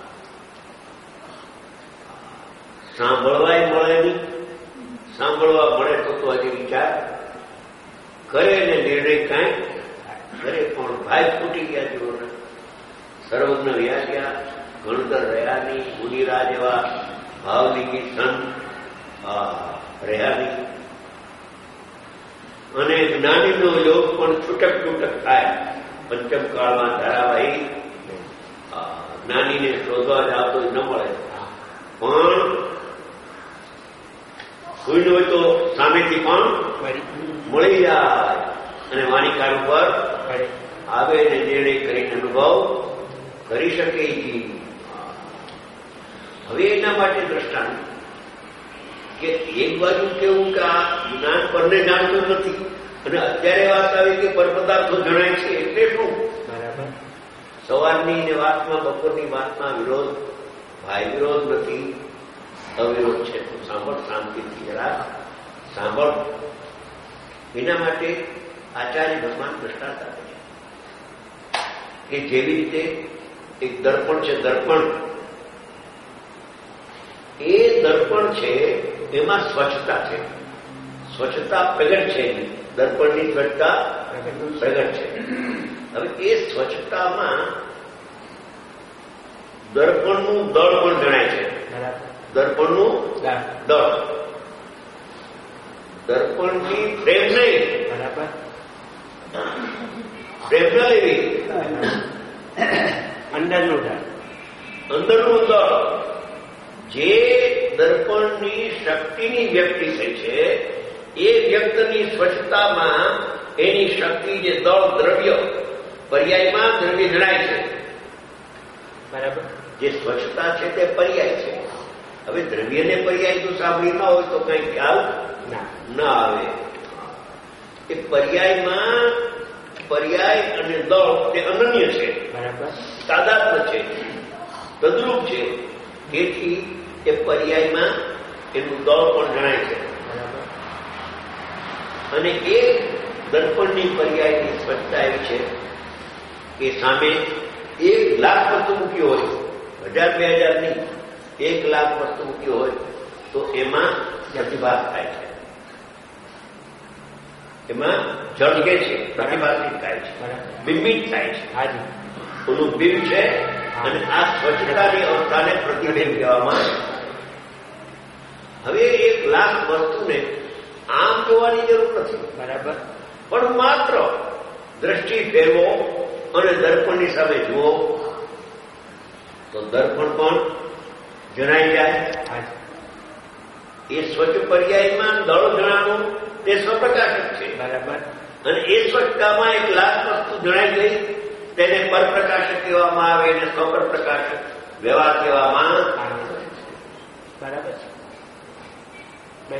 સાંભળવાય મળે નહીં. સાંભળવા મળે તો હજી વિચાર કરે ને નિર્ણય કાંઈ કરે, પણ ભાઈ ફૂટી ગયા જીવોને. સર્વજ્ઞ રહ્યા ગયા, ગણતર રહ્યા નહીં, મુનિરાજ એવા ભાવલિંગી સંત રહ્યા નહીં, અને જ્ઞાનીનો યોગ પણ છૂટક છૂટક થાય. પંચમ કાળમાં ધારાવાહી જ્ઞાનીને શોધવા જાવ તો ન મળે, પણ કોઈને હોય તો સામેથી પણ મળી જાય, અને વાણીકાર ઉપર આવે ને નિર્ણય કરીને અનુભવ કરી શકે. હવે એના માટે દ્રષ્ટાંત કે એક બાજુ કેવું કે આ જ્ઞાન પરને જાણતું નથી, અને અત્યારે વાત આવી કે પરપદાર્થો જણાય છે એટલે શું? બરાબર. સવારની ને વાતમાં, બપોરની વાતમાં વિરોધ, ભાઈ વિરોધ નથી, અવિરોધ છે. તો સાંભળ, શાંતિથી જરા સાંભળ. એના માટે આચાર્ય ભગવાન દ્રષ્ટાંત આપે છે કે જેવી રીતે એક દર્પણ છે, દર્પણ એ દર્પણ છે એમાં સ્વચ્છતા છે, સ્વચ્છતા પ્રગટ છે, દર્પણની સ્વચ્છતા પ્રગટ છે. હવે એ સ્વચ્છતામાં દર્પણનું દળ પણ જણાય છે. દર્પણનું દળ, દર્પણની પ્રેમ નહીં, પ્રેમ ન લેવી, અંદરનું દળ, અંદરનું દળ. જે દર્પણની શક્તિની વ્યક્તિ થઈ છે એ વ્યક્તિની સ્વચ્છતામાં એની શક્તિ, જે દળ, દ્રવ્ય, પર્યાયમાં દ્રવ્ય જણાય છે. બરાબર. જે સ્વચ્છતા છે તે પર્યાય છે. હવે દ્રવ્યને પર્યાય જો સાંભળી ના હોય તો કઈ ખ્યાલ ના આવે. એ પર્યાયમાં પર્યાય અને દળ તે અનન્ય છે, બરાબર, તાદાત્મ્ય છે. તદ્રુપ છે. તેથી એ પર્યાયમાં એનું દળ પણ જણાય છે. અને એ દર્પણની પર્યાયની સ્વચ્છતા એવી છે કે સામે 1,00,000 વસ્તુ મૂકી હોય, 1000-2000 નહીં, 1,00,000 વસ્તુ મૂકી હોય તો એમાં પ્રતિભાસ થાય છે, એમાં ઝળકે છે, પ્રતિભાષિત થાય છે, બિંબિત થાય છે. ઓનું બિંબ છે અને આ સ્વચ્છતાની અવસ્થાને પ્રતિબિંબ કહેવામાં. હવે 1,00,000 વસ્તુને આમ જોવાની જરૂર નથી, બરાબર, પણ માત્ર દ્રષ્ટિ ફેરવો અને દર્પણની સામે જુઓ તો દર્પણ પણ જણાઈ જાય. એ સ્વચ્છ પર્યાયમાં દળ જણાવું તે સ્વપ્રકાશક છે, બરાબર, અને એ સ્વચ્છતામાં 1,00,000 વસ્તુ જણાઈ ગઈ તેને પરપ્રકાશક કહેવામાં આવે અને સ્વપરપ્રકાશક વ્યવહાર કહેવામાં આવે. બરાબર છે.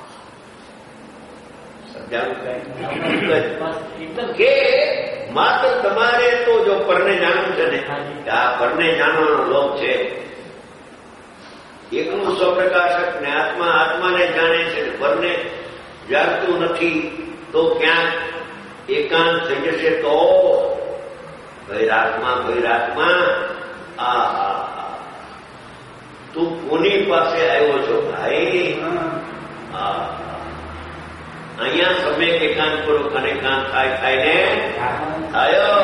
કે માત્ર તમારે તો જો પરને જાણવું છે ને, આ પરને જાણવાનો લોભ છે. એકલું સ્વપ્રકાશક ને આત્મા આત્માને જાણે છે, પરને જાણતું નથી તો ક્યાંક એકાંત થઈ જશે તો ભૈરાત્મા તું કોની પાસે આવ્યો છો ભાઈ? અહીંયા તમે એકાંત કરો અને કાંત થાય ને આયો.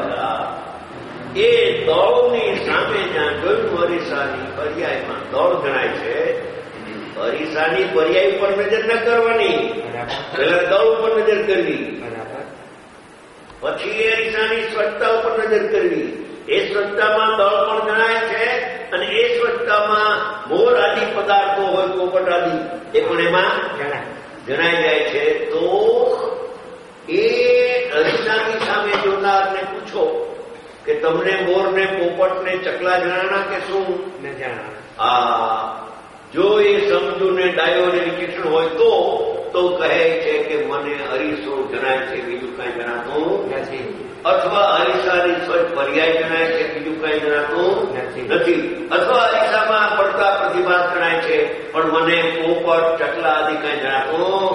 એ દોડની સામે જ્યાં જોયું અરીસાની પર્યાયમાં દોડ ગણાય છે. અરીસાની પર્યાય ઉપર નજર ન કરવાની, પેલા દોડ ઉપર નજર કરવી, પછી એ અરીસાની સ્વચ્છતા ઉપર નજર કરવી. એ સ્વચ્છતામાં દળ પણ જણાય છે અને એ સ્વચ્છતામાં મોર આદિ પદાર્થો હોય, પોપટ આદિ, એ પણ એમાં જણાઈ જાય છે. તો એ અરીસાની સામે જોનારને પૂછો કે તમને મોર ને પોપટ ને ચકલા જણાણા કે શું ને જાણા? જો એ સમજુ ને ડાયો ને વિચક્ષણ હોય તો કહે છે કે મને અરીસો જણાય છે, બીજું કઈ જણાતું નથી. અથવા અરીસાની સ્વચ્છ પર્યાય જણાય છે, બીજું કઈ જણાતું નથી. અથવા અરીસામાં પડતા પ્રતિભાસ જણાય છે પણ મને પોપટ ચકલા આદિ કઈ જણાતું.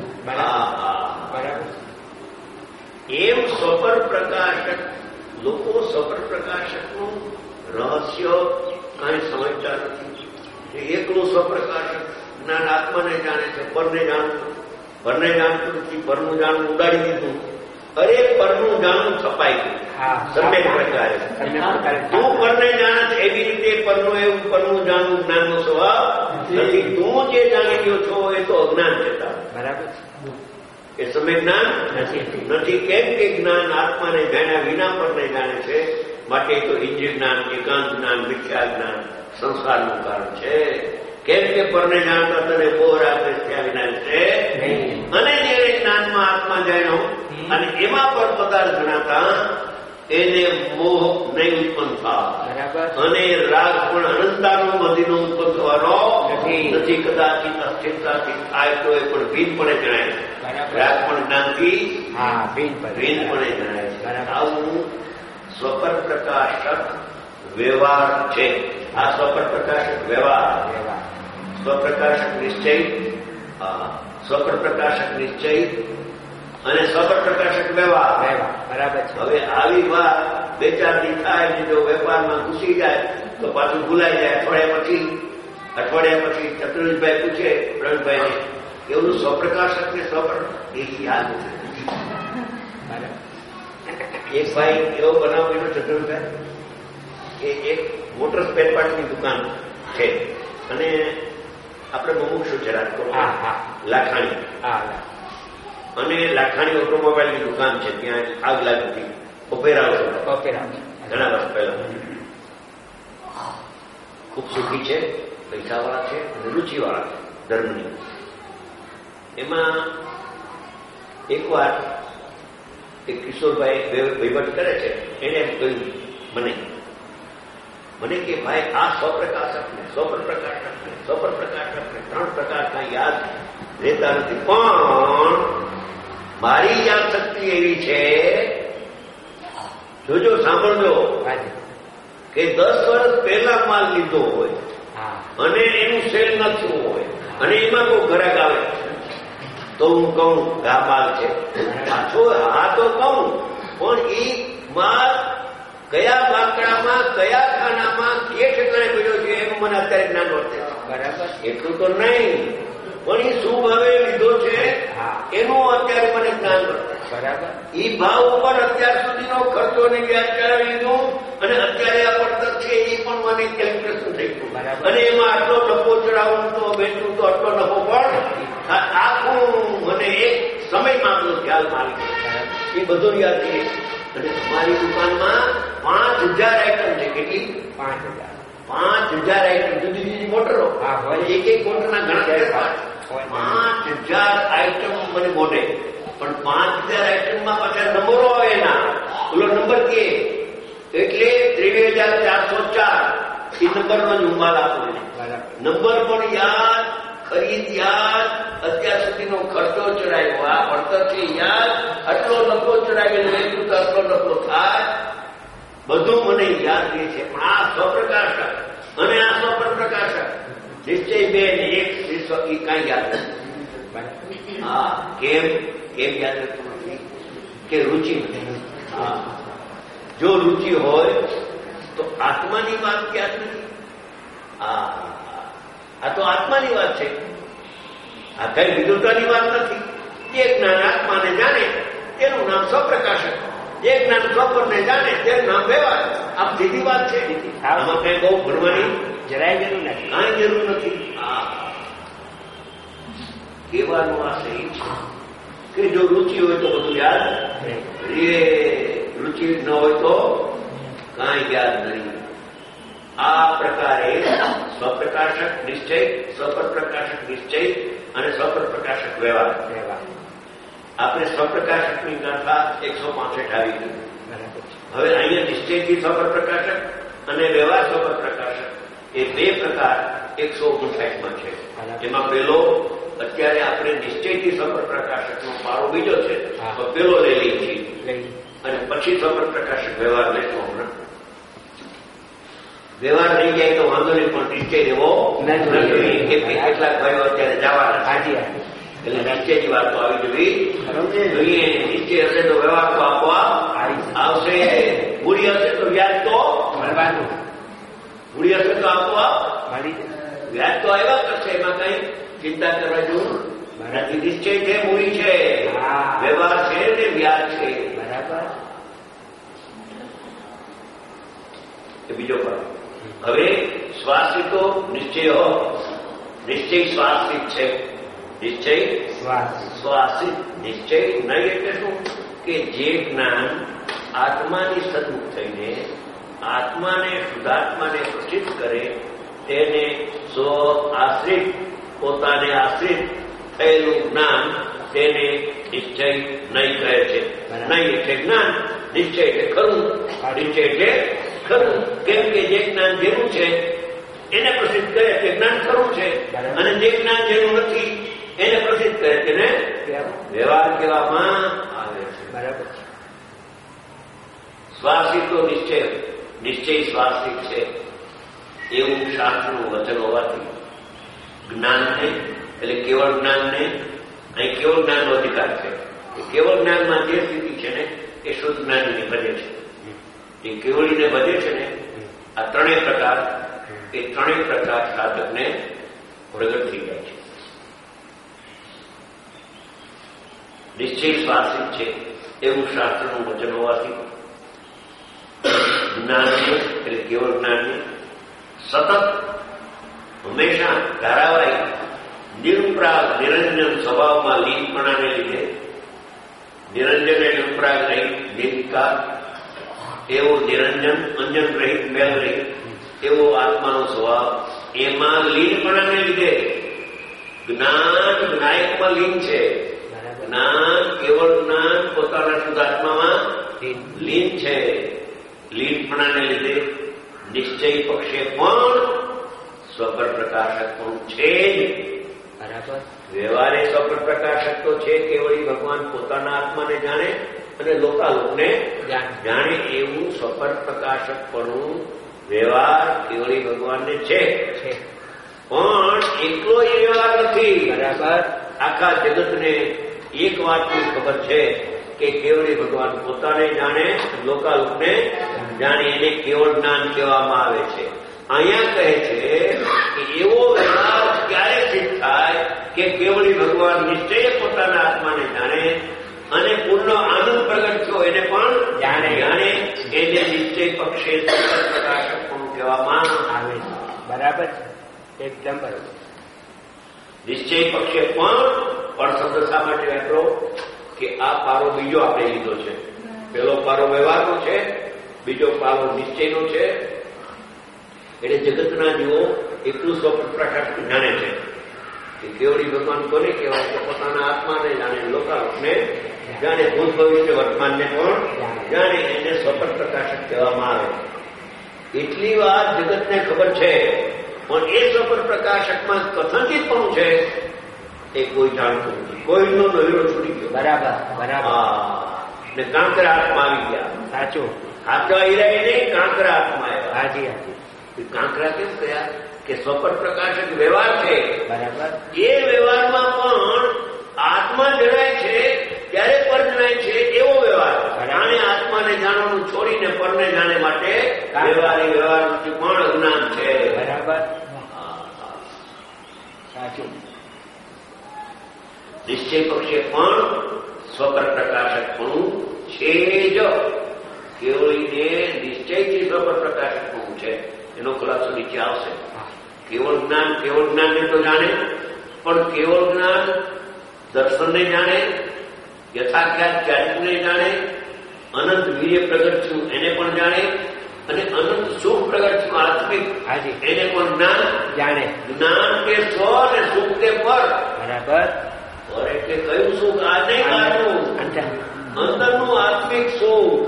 એમ સ્વપર પ્રકાશક લોકો સ્વપર પ્રકાશકનું રહસ્ય કઈ સમજતા નથી. એકલું સ્વપ્રકાશક જ્ઞાન આત્માને જાણે છે, પરને જાણતું નથી. પરનું જાણવું ઉડાડી દીધું. અરે પરનું જાણવું છપાઈ ગયું સમ્યક પ્રકારે. તું પરને જાણે છે એવી રીતે પરનું એવું પરનું જાણવું જ્ઞાનનો સ્વભાવ નથી. તું જે જાણી ગયો છો એ તો અજ્ઞાન છે, બરાબર, એ સમ્યક જ્ઞાન નથી. કેમ કે જ્ઞાન આત્માને જાણ્યા વિના પરને જાણે છે, માટે તો ઇન્દ્રિય જ્ઞાન, એકાંત જ્ઞાન, મિથ્યા જ્ઞાન સંસારનું કારણ છે. કેમ કે પરને જાણતા તને બોર આપણે થયા વિના છે. અને જે જ્ઞાનમાં આત્મા જાણ્યો અને એમાં પર પદાર્થ ગણાતા એને મોહ નહીં ઉત્પન્ન થાય અને રાગ પણ અનંતાનો બધીનો ઉત્પન્ન થવાનો નથી. કદાચિત અસ્થિરતાથી થાય તો એ પણ ભીનપણે જણાય. રાગ પણ જ્ઞાનથી ભીનપણે જણાય છે. આવું સ્વપર પ્રકાશક વ્યવહાર છે. આ સ્વપર પ્રકાશક વ્યવહાર, સ્વપ્રકાશક નિશ્ચય, સ્વપર પ્રકાશક નિશ્ચય અને સ્વપર પ્રકાશક વ્યવહાર, બરાબર છે. હવે આવી વાત 2-4 દી થાય ને જો વેપારમાં ઘૂસી જાય તો પાછું ભૂલાઈ જાય. અઠવાડિયા પછી ચતુર્ભાઈ પૂછે પ્રવીણભાઈને એવું સ્વપ્રકાશક ને સ્વપર એ યાદ નથી. એક ભાઈ એવો બનાવ બન્યો ચતુર્ભાઈ કે એક મોટર સ્પેર પાર્ટની દુકાન છે અને આપણે મુમુક્ષુ છે રાજકોટ લાખાણી, અને લાખાણી ઓટોમોબાઈલની દુકાન છે. ત્યાં આગ લાગી હતી ઓપેરા ઘણા વર્ષ પહેલા. ખૂબ સુખી છે, પૈસાવાળા છે અને રુચિવાળા છે ધર્મની. એમાં એકવાર એક કિશોરભાઈ વહીવટ કરે છે, એને એમ કહ્યું મને કે ભાઈ આ સ્વપ્રકાશકને સ્વપર પ્રકાશકને 3 પ્રકારના યાદ રહેતા નથી. પણ મારી યાદ શક્તિ એવી છે, જોજો સાંભળજો, કે 10 વર્ષ પહેલા માલ લીધો હોય હા અને એનું સેલ ન થયું હોય અને એમાં કોઈ ગ્રાહક આવે તો હું કહું આ માલ છે. પાછો હા તો કહું, પણ એ માલ કયા બાકડામાં કયા ખાનામાં કે ઠેકાણે પડ્યો છે એનું મને અત્યારે જ્ઞાન વર્તે છે. બરાબર. એટલું તો નહીં, પણ એ શું ભાવે લીધો છે એનું અત્યારે મને જ્ઞાન વર્તે. બરાબર. એ ભાવ ઉપર અત્યાર સુધીનો ખર્ચો ને વ્યાજ કરાવી લીધું અને અત્યારે આ પડતર છે એ પણ મને કેલ્ક્યુલેશન થઈ ગયું. બરાબર. અને એમાં આટલો નફો ચડાવવું તો વેચવું તો આટલો નફો પણ આખું મને એક સમયમાં બધો ખ્યાલ મારી એ બધું યાદ છે. અને તમારી દુકાનમાં 5000 આઈટમ છે. કેટલી? 5000. 5000 આઈટમ, જુદી જુદી મોટરો. હા, હોય. એક એક મોટરના ઘણા ફેરફાર. 5000 આઈટમ મને મોઢે, પણ 5000 આઈટમમાં પાછા નંબરો આવે એના. ઓલો નંબર કે એટલે 23,404 એ નંબરનો જ ઉમાલ આપું. નંબર પણ યાદ, ખરીદ યાદ, અત્યાર સુધીનો ખર્ચો ચડાવ્યો, આ પડતર છે યાદ, આટલો નફો ચડાવીને વેચું તો આટલો નફો થાય, બધું મને યાદ રહે છે. પણ આ સ્વપ્રકાશક અને આ સ્વપ્રકાશક નિશ્ચય બે ને એક શીર્ષક એ કાંઈ યાદ નથી. હા, કેમ યાદ રહેતું નથી? કે રુચિ નથી. હા, જો રુચિ હોય તો આત્માની વાત યાદ નથી. આ તો આત્માની વાત છે, આ કઈ વિદુતાની વાત નથી. જે જ્ઞાન આત્માને જાણે તેનું નામ સ્વપ્રકાશક, જે જ્ઞાન સ્વપ્રને જાણે તેનું નામ વ્યવહાર. આમ સીધી વાત છે. આમાં કઈ બહુ ભણવાની જરાય જરૂર નથી, કાંઈ જરૂર નથી. કહેવાનું આ સહી છે કે જો રુચિ હોય તો બધું યાદ રહે, રુચિ ન હોય તો કાંઈ યાદ નહીં. આ પ્રકારે સ્વપ્રકાશક નિશ્ચય, સ્વપ્રકાશક નિશ્ચય અને સ્વપ્રકાશક વ્યવહાર. આપણે સ્વપ્રકાશકની ગાથા 165 આવી ગઈ. હવે અહીંયા નિશ્ચયથી સ્વપ્રકાશક અને વ્યવહાર સ્વપ્રકાશક એ બે પ્રકાર 159માં છે. એમાં પેલો અત્યારે આપણે નિશ્ચયથી સ્વપ્રકાશકનો પારો બીજો છે, તો પેલો લઈ લઈએ છીએ અને પછી સ્વપ્રકાશક વ્યવહાર લેતો. હમણાં વ્યવહાર નહીં જાય તો વાંધો નહીં, પણ નિશ્ચય એવો નથી. કેટલાક ભાઈઓ અત્યારે જવાના એટલે નિશ્ચયની વાતો આવી જોઈએ. નિશ્ચય હશે તો વ્યવહાર તો આપોઆપ આવશે. મૂડી હશે તો વ્યાજ તો મળવાનું. મૂડી હશે તો આપોઆપ વ્યાજ તો આવ્યા કરશે. એમાં કઈ ચિંતા કરવા જેવું નથી. નિશ્ચય છે, મૂડી છે, વ્યવહાર છે ને વ્યાજ છે. બરાબર. બીજો ભાગ. હવે શ્વાસિતો નિશ્ચય, નિશ્ચય શ્વાસિત છે. નિશ્ચય શ્વાસિત. નિશ્ચય નહીં એટલે શું? કે જે જ્ઞાન આત્માની સન્મુખ થઈને આત્માને, શુદ્ધાત્માને પ્રસિદ્ધ કરે તેને સ્વ આશ્રિત, પોતાને આશ્રિત થયેલું જ્ઞાન તેને નિશ્ચય નહીં કહે છે. નહીં એટલે જ્ઞાન, નિશ્ચય એટલે ખરું, નિશ્ચય એટલે ખરું. કેમ કે જે જ્ઞાન જેવું છે એને પ્રસિદ્ધ કરે તે જ્ઞાન ખરું છે, અને જે જ્ઞાન જેવું નથી એને પ્રસિદ્ધ કરે તેને વ્યવહાર કહેવામાં આવે છે. બરાબર. શ્વાસિતો નિશ્ચય, નિશ્ચય શ્વાસિત છે એવું શાસ્ત્રનું વચન હોવાથી જ્ઞાનને, એટલે કેવળ જ્ઞાનને, અહીં કેવળ જ્ઞાનનો અધિકાર છે. કેવળ જ્ઞાનમાં જે સ્થિતિ છે ને એ શુદ્ધ જ્ઞાનીને ભજે છે. એ કેવળીને ભજે છે ને આ ત્રણેય પ્રકાર, એ ત્રણેય પ્રકાર સાધકને પ્રગટ થઈ જાય છે. નિશ્ચય શ્વાસિત છે એવું શાસ્ત્રનું વચન હોવાથી જ્ઞાનને, એટલે કેવળ જ્ઞાનને સતત હંમેશા ધારાવાહી નિરુપરાગ નિરંજન સ્વભાવમાં લીનપણાને લીધે, નિરંજન એટલે ઉપરાગ રહિત, નિર્વિકાર એવો નિરંજન, અંજન રહિત, મેલ રહિત એવો આત્માનો સ્વભાવ, એમાં લીનપણાને લીધે જ્ઞાન જ્ઞાયકમાં લીન છે. જ્ઞાન, કેવળ જ્ઞાન પોતાના શુદ્ધાત્મામાં લીન છે. લીનપણાને લીધે નિશ્ચય પક્ષે પણ સ્વપર પ્રકાશક પણ છે જ. બરાબર. વ્યવહારે સ્વપર પ્રકાશક તો છે. કેવળી ભગવાન પોતાના આત્માને જાણે અને લોકાલોકને જાણે એવું સ્વપર પ્રકાશક પણ વ્યવહાર કેવળી ભગવાનને છે, પણ એકલો એ વ્યવહાર નથી. બરાબર. આખા જગતને એક વાતની ખબર છે કે કેવળી ભગવાન પોતાને જાણે, લોકાલોકને જાણે. એને કેવળ જ્ઞાન કહેવામાં આવે છે. અહીંયા કહે છે કે એવો વ્યવહાર ક્યારે સિદ્ધ થાય કે કેવળી ભગવાન નિશ્ચય પોતાના આત્માને જાણે અને પૂર્ણ આનંદ પ્રગટ થયો એને પણ જાણે. એને નિશ્ચય પક્ષે પ્રકાશક પણ કહેવામાં આવે છે. બરાબર, એકદમ બરાબર. નિશ્ચય પક્ષે પણ શબ્દ શા માટે વાપરો કે આ પારો બીજો આપણે લીધો છે. પેલો પારો વ્યવહારનો છે, બીજો પારો નિશ્ચયનો છે. એટલે જગતના જીવો એટલું સ્વપ્રકાશક જાણે છે કે કેવળી ભગવાન કોને કહેવાય કે પોતાના આત્માને જાણે, લોકાલોકને જાણે, ભૂત ભવિષ્ય વર્તમાનને પણ જાણે. એને સ્વપ્રકાશક કહેવામાં આવે. એટલી વાત જગતને ખબર છે, પણ એ સ્વપ્રકાશકમાં કથનચિત પણ છે એ કોઈ જાણતું નથી. કોઈનો નવીરો છૂટી ગયો. બરાબર બરાબર. ને કાંકરા હાથમાં આવી ગયા. સાચું. હાથમાં હીરા નહીં, કાંકરા હાથમાં આવ્યા. હાજી હાજી. કાંકરા કેમ કયા કે સ્વપર પ્રકાશક વ્યવહાર છે. બરાબર. એ વ્યવહારમાં પણ આત્મા જણાય છે ત્યારે પર જણાય છે એવો વ્યવહાર. જાણે આત્માને જાણવાનું છોડીને પરને જાણે માટે વ્યવહારી વ્યવહાર પણ અજ્ઞાન છે. બરાબર. સાચું. નિશ્ચય પક્ષે પણ સ્વપર પ્રકાશક પણ છે જ. કેવળીને નિશ્ચયથી સ્વપર પ્રકાશક પણ છે. એનો ખુલાસો નીચે આવશે. કેવળ જ્ઞાનને તો જાણે, પણ કેવળ જ્ઞાન દર્શનને જાણે, યથાખ્યાત ચારિત્રને જાણે, અનંત વીર્ય પ્રગટ થયું એને પણ જાણે, અને અનંત સુખ પ્રગટ થયું આત્મિક એને પણ જ્ઞાન જાણે. જ્ઞાન કે સ્વ અને સુખ કે પર. બરાબર. પર એટલે કયું સુખ? આ નહીં બહારનું, અંદરનું આત્મિક સુખ.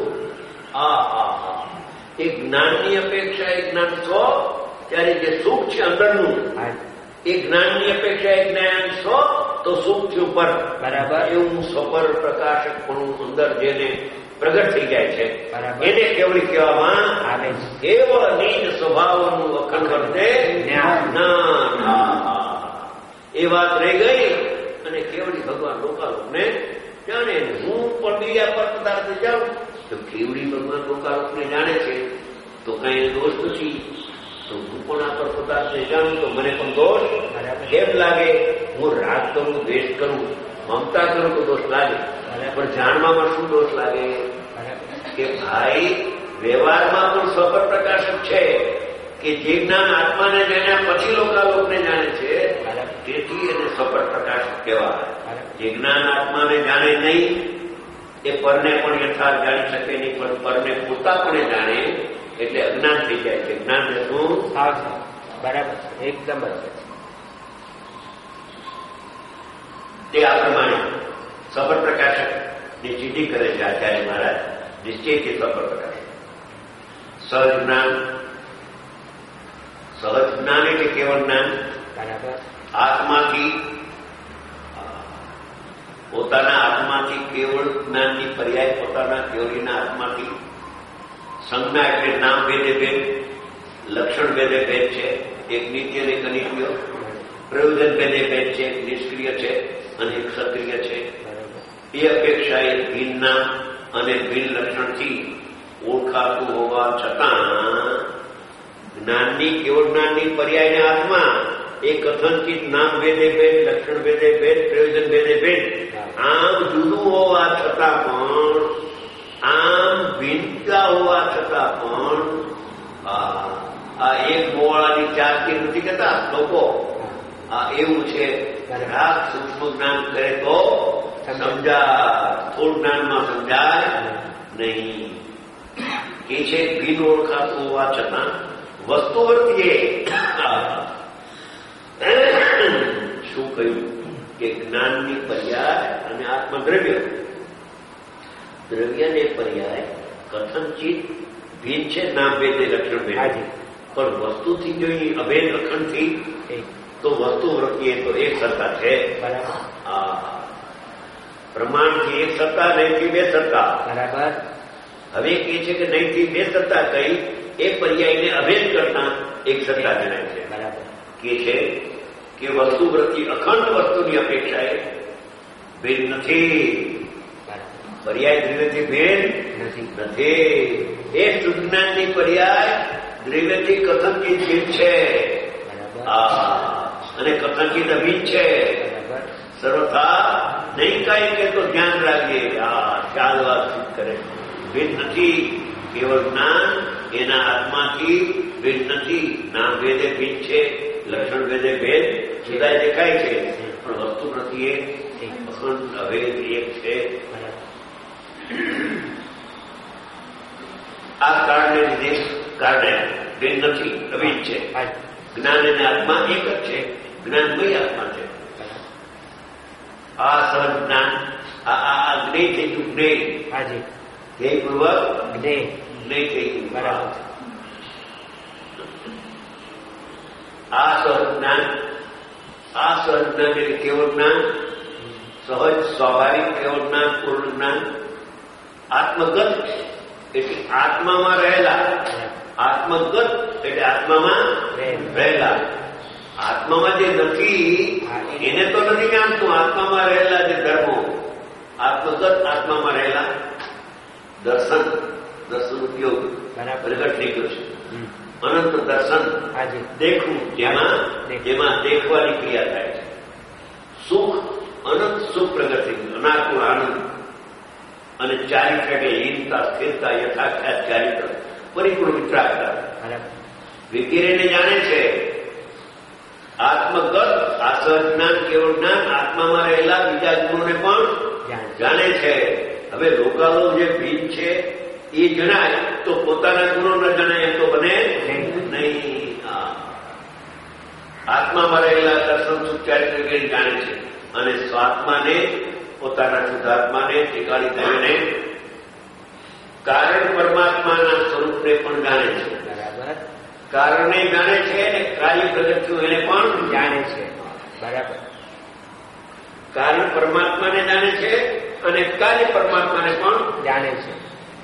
એ જ્ઞાનની અપેક્ષા એ જ્ઞાન સ્વ, ત્યારે જે સુખ છે અંદરનું એ જ્ઞાનની અપેક્ષા એ જ્ઞાન સ્વ, તો સુખ થયું પર. બરાબર. એવું સ્વપર પ્રકાશક પણ અંદર જેને પ્રગટ થઈ જાય છે એને કેવળી કહેવામાં આવે છે. કેવળ નિજ સ્વભાવનું અખંડ વર્તે જ્ઞાન. એ વાત રહી ગઈ અને કેવળી ભગવાન લોકાલોકને જાણે. હું પણ બીજા પર પદાર્થ જાઉં તો કેવળી ભગવાન લોકાલોકને જાણે છે તો કઈ દોષ નથી. તો હું પણ આ પર પદાર્થને જાણું તો મને પણ દોષ કેમ લાગે? હું રાગ કરું, દ્વેષ કરું, મમતા કરું તો દોષ લાગે, પણ જાણવામાં શું દોષ લાગે? કે ભાઈ વ્યવહારમાં પણ સ્વપર પ્રકાશક છે કે જે જ્ઞાન આત્માને જાણ્યા પછી લોકાલોકને જાણે છે, તેથી એને સ્વપર પ્રકાશક કહેવાય. જે જ્ઞાન આત્માને જાણે નહીં એ પરને પણ યથાર્થ જાણી શકે નહીં, પણ પરને પોતાપણે જાણે એટલે અજ્ઞાન થઈ જાય છે. જ્ઞાન ને શું? બરાબર, એકદમ બરાબર. તે આ પ્રમાણે સ્વપર પ્રકાશક ની ચીઠી કરે છે આચાર્ય મહારાજ. નિશ્ચયથી સ્વપર પ્રકાશક. સહજ જ્ઞાન એટલે કેવળ જ્ઞાન. બરાબર. આત્માથી, પોતાના આત્માથી કેવળ જ્ઞાનની પર્યાય પોતાના કેવળીના આત્માથી. સંજ્ઞા એટલે નામ ભેદે ભેદ, લક્ષણ ભેદે ભેદ છે. એક નિત્ય અને એક અનિત્ય. પ્રયોજન ભેદે ભેદ છે. એક નિષ્ક્રિય છે અને એક સક્રિય છે. એ અપેક્ષા એ ભિન્ન નામ અને ભિન્ન લક્ષણથી ઓળખાતું હોવા છતાં જ્ઞાનની, કેવળ જ્ઞાનની પર્યાયને આત્મા એ કથનચિત નામ ભેદે ભેદ, લક્ષણ ભેદે ભેદ, પ્રયોજન ભેદે ભેદ આમ જુદું હોવા છતાં પણ, આમ ભિન્નતા હોવા છતાં પણ આ એક મોવાળાની ચારથી નથી કહેતા લોકો. આ એવું છે રાગ સૂક્ષ્મ જ્ઞાન કરે તો સમજાય, થોડું જ્ઞાનમાં સમજાય નહીં. એ છે ભિન્ન ઓળખાતું હોવા છતાં વસ્તુ વર્તીએ. શું કહ્યું કે જ્ઞાનની પર્યાય અને આત્મદ્રવ્ય, દ્રવ્યને પર્યાય કથનચિત ભિન્ન છે. નામ ભેદે, લક્ષણ ભેદ, પણ વસ્તુથી જોઈ અભેદ લક્ષણથી તો વસ્તુ વર્તીએ તો એક સત્તા છે. પ્રમાણથી એક સત્તા, નહીંથી બે સત્તા. બરાબર. હવે કે છે કે નહીંથી બે સત્તા કઈ એ પર્યાયને અભેદ કરતા એક સત્તા જણાય છે. બરાબર. કે છે કે વસ્તુ પ્રત્યે અખંડ વસ્તુની અપેક્ષાએ ભેદ નથી. પર્યાય દ્રવ્યથી ભેદ નથી. એ શુદ્ધજ્ઞાનની પર્યાય દ્રવ્યથી કથનથી ભેદ છે અને કથનથી અભિન્ન છે. સર્વથા નહીં કાંઈ કે તો ધ્યાન રાખજે. ખ્યાલ વાત કરે ભેદ નથી. કેવળ જ્ઞાન એના આત્માથી ભેદ નથી. નામ ભેદે ભેદ છે, લક્ષણ ભેદે ભેદ જુદા દેખાય છે, પણ વસ્તુ પ્રત્યે અખંડ અભેદ એક છે. આ કારણે ભેદ નથી, અભેદ છે. જ્ઞાન અને આત્મા એક જ છે. જ્ઞાનમય આત્મા છે. આ સહજ જ્ઞાન આ જ્ઞેય થઈ ગયું. ધ્યેયપૂર્વક જ્ઞેય થઈ ગયું. બરાબર. આ સહજ જ્ઞાન એટલે કેવળ જ્ઞાન, સહજ સ્વાભાવિક કેવળ જ્ઞાન, પૂર્ણ જ્ઞાન. આત્મગત એટલે આત્મામાં રહેલા. આત્મગત એટલે આત્મામાં રહેલા. આત્મામાં જે નથી એને તો નથી જાણતું. આત્મામાં રહેલા જે ધર્મો, આત્મગત આત્મામાં રહેલા દર્શન ઉપયોગ પ્રગટ થઈ ગયો છે. અનંત દર્શન દેખવું, જેમાં દેખવાની ક્રિયા થાય છે. સુખ, અનંત સુખ પ્રગટ થઈ ગયું. અનાકુળ આનંદ અને ચારિત્ર એટલે હીનતા, સ્થિરતા, યથાખ્યાત ચારિત્ર, પરિપૂર્ણ વિતરાગતા વગેરેને જાણે છે. આત્મગત આ સહજ જ્ઞાન, કેવળ જ્ઞાન આત્મામાં રહેલા બીજા ગુણોને પણ જાણે છે. હવે લોકાલો જે ભીન છે એ જણાય તો પોતાના ગુણો ન જણાય એમ તો બને નહીં. આત્મામાં રહેલા દર્શન સુખ ચારિત્ર વગેરે જાણે છે અને સ્વાત્માને, પોતાના શુદ્ધાત્માને, ઠેકાણી થઈને કારણ પરમાત્માના સ્વરૂપને પણ જાણે છે. બરાબર. કારણને જાણે છે અને કાર્ય પ્રગટ્યું એને પણ જાણે છે. બરાબર. કારણ પરમાત્માને જાણે છે અને કાર્ય પરમાત્માને પણ જાણે છે.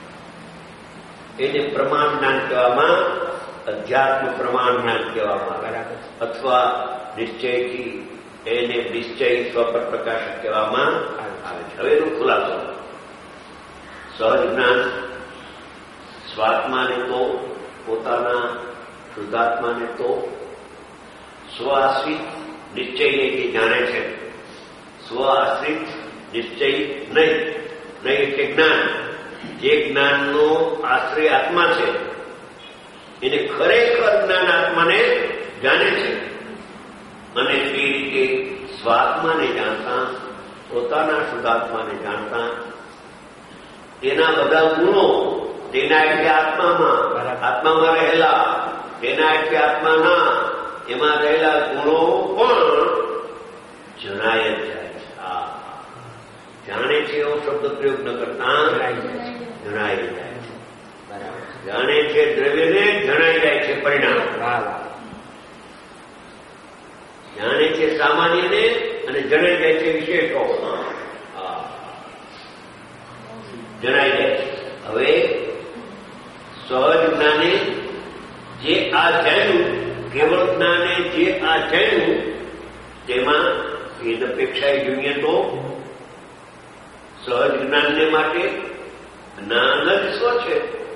એને પ્રમાણ જ્ઞાન કહેવામાં, અધ્યાત્મ પ્રમાણ જ્ઞાન કહેવામાં, બરાબર, અથવા નિશ્ચયથી એને નિશ્ચય સ્વપર પ્રકાશક કહેવામાં આવે છે. હવે એનો ખુલાસો. સહજ જ્ઞાન સ્વાત્માને તો, પોતાના શુદ્ધાત્માને તો સ્વઆશ્રિત નિશ્ચયને જાણે છે. સ્વઆશ્રિત નિશ્ચય નહીં એટલે જ્ઞાન. જે જ્ઞાનનો આશ્રય આત્મા છે એને ખરેખર જ્ઞાન આત્માને જાણે છે અને તે રીતે સ્વાત્માને જાણતા, પોતાના શુદ્ધાત્માને જાણતા, તેના બધા ગુણો તેના એટલે આત્મામાં રહેલા, તેના એટલે આત્માના એમાં રહેલા ગુણો પણ જણાય જ જાય છે. જાણે છે એવો શબ્દ પ્રયોગ ન કરતા જણાય જાય છે. જાણે છે દ્રવ્યને જણાઈ જાય છે પરિણામ. જાણે છે સામાન્યને અને જણાઈ જાય છે વિશેષો. જણાઈ જાય છે. હવે સહજ જ્ઞાને જે આ જાણ્યું, કેવળ જ્ઞાને જે આ જાણ્યું, તેમાં ભેદ અપેક્ષાએ જોઈએ તો સહજ જ્ઞાનને માટે જ્ઞાન જ સ્વ છે.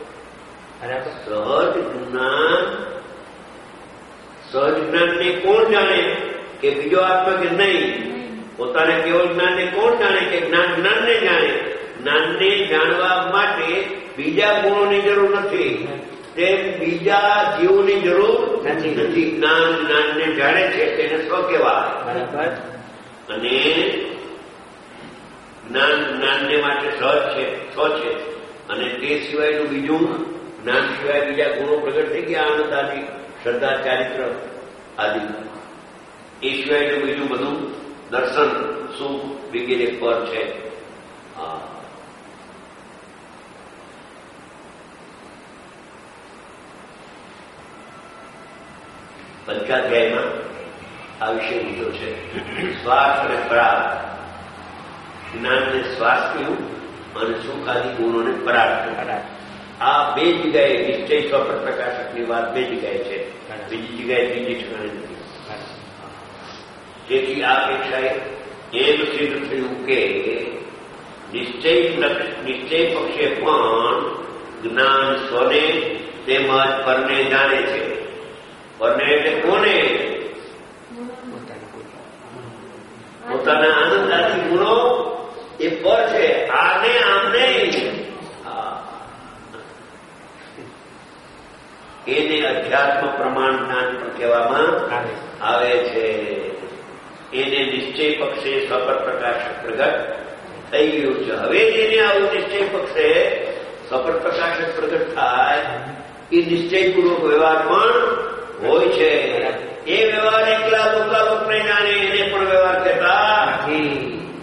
સહજ જ્ઞાનને કોણ જાણે કે બીજો આત્મા કે નહીં? પોતાને કેવળ જ્ઞાનને કોણ જાણે કે જ્ઞાનને જાણે? જ્ઞાનને જાણવા માટે બીજા ગુણોની જરૂર નથી, તેમ બીજા જીવોની જરૂર નથી. જ્ઞાનને જાણે છે તેને સ્વ કહેવાય. અને જ્ઞાનને માટે સહજ છે, સ્વ છે. અને તે સિવાયનું બીજું જ્ઞાન સિવાય બીજા ગુણો પ્રગટ થઈ ગયા, આનંદ આદિ, શ્રદ્ધા, ચારિત્ર આદિ. એ સિવાયનું બીજું બધું દર્શન, સુખ વગેરે પર છે. પંચાધ્યાયમાં આ વિષય લીધો છે. શ્વાસ અને પરાગ. જ્ઞાનને શ્વાસ કહ્યું અને સુખ આદિ ગુણોને પરાગ. આ બે જગ્યાએ નિશ્ચય સ્વપ્ન પ્રકાશકની વાત બે જગ્યાએ છે, બીજી જગ્યાએ બીજી ઠેકાણે નથી. તેથી આ અપેક્ષાએ એમ સિદ્ધ થયું કે નિશ્ચય પક્ષે પણ જ્ઞાન સ્વને તેમજ પરને જાણે છે. પરને એટલે કોને? પોતાના આનંદ આદિ ગુણો એ પર છે. આને આમને એને અધ્યાત્મ પ્રમાણ જ્ઞાન પણ કહેવામાં આવે છે. એને નિશ્ચય પક્ષે સ્વપર પ્રકાશ પ્રગટ થઈ ગયું છે. હવે જેને આવું નિશ્ચય પક્ષે સ્વપર પ્રકાશ પ્રગટ થાય એ નિશ્ચયપૂર્વક વ્યવહાર પણ હોય છે. એ વ્યવહાર એકલા લોકને જાણે એને પણ વ્યવહાર કહેતા નથી.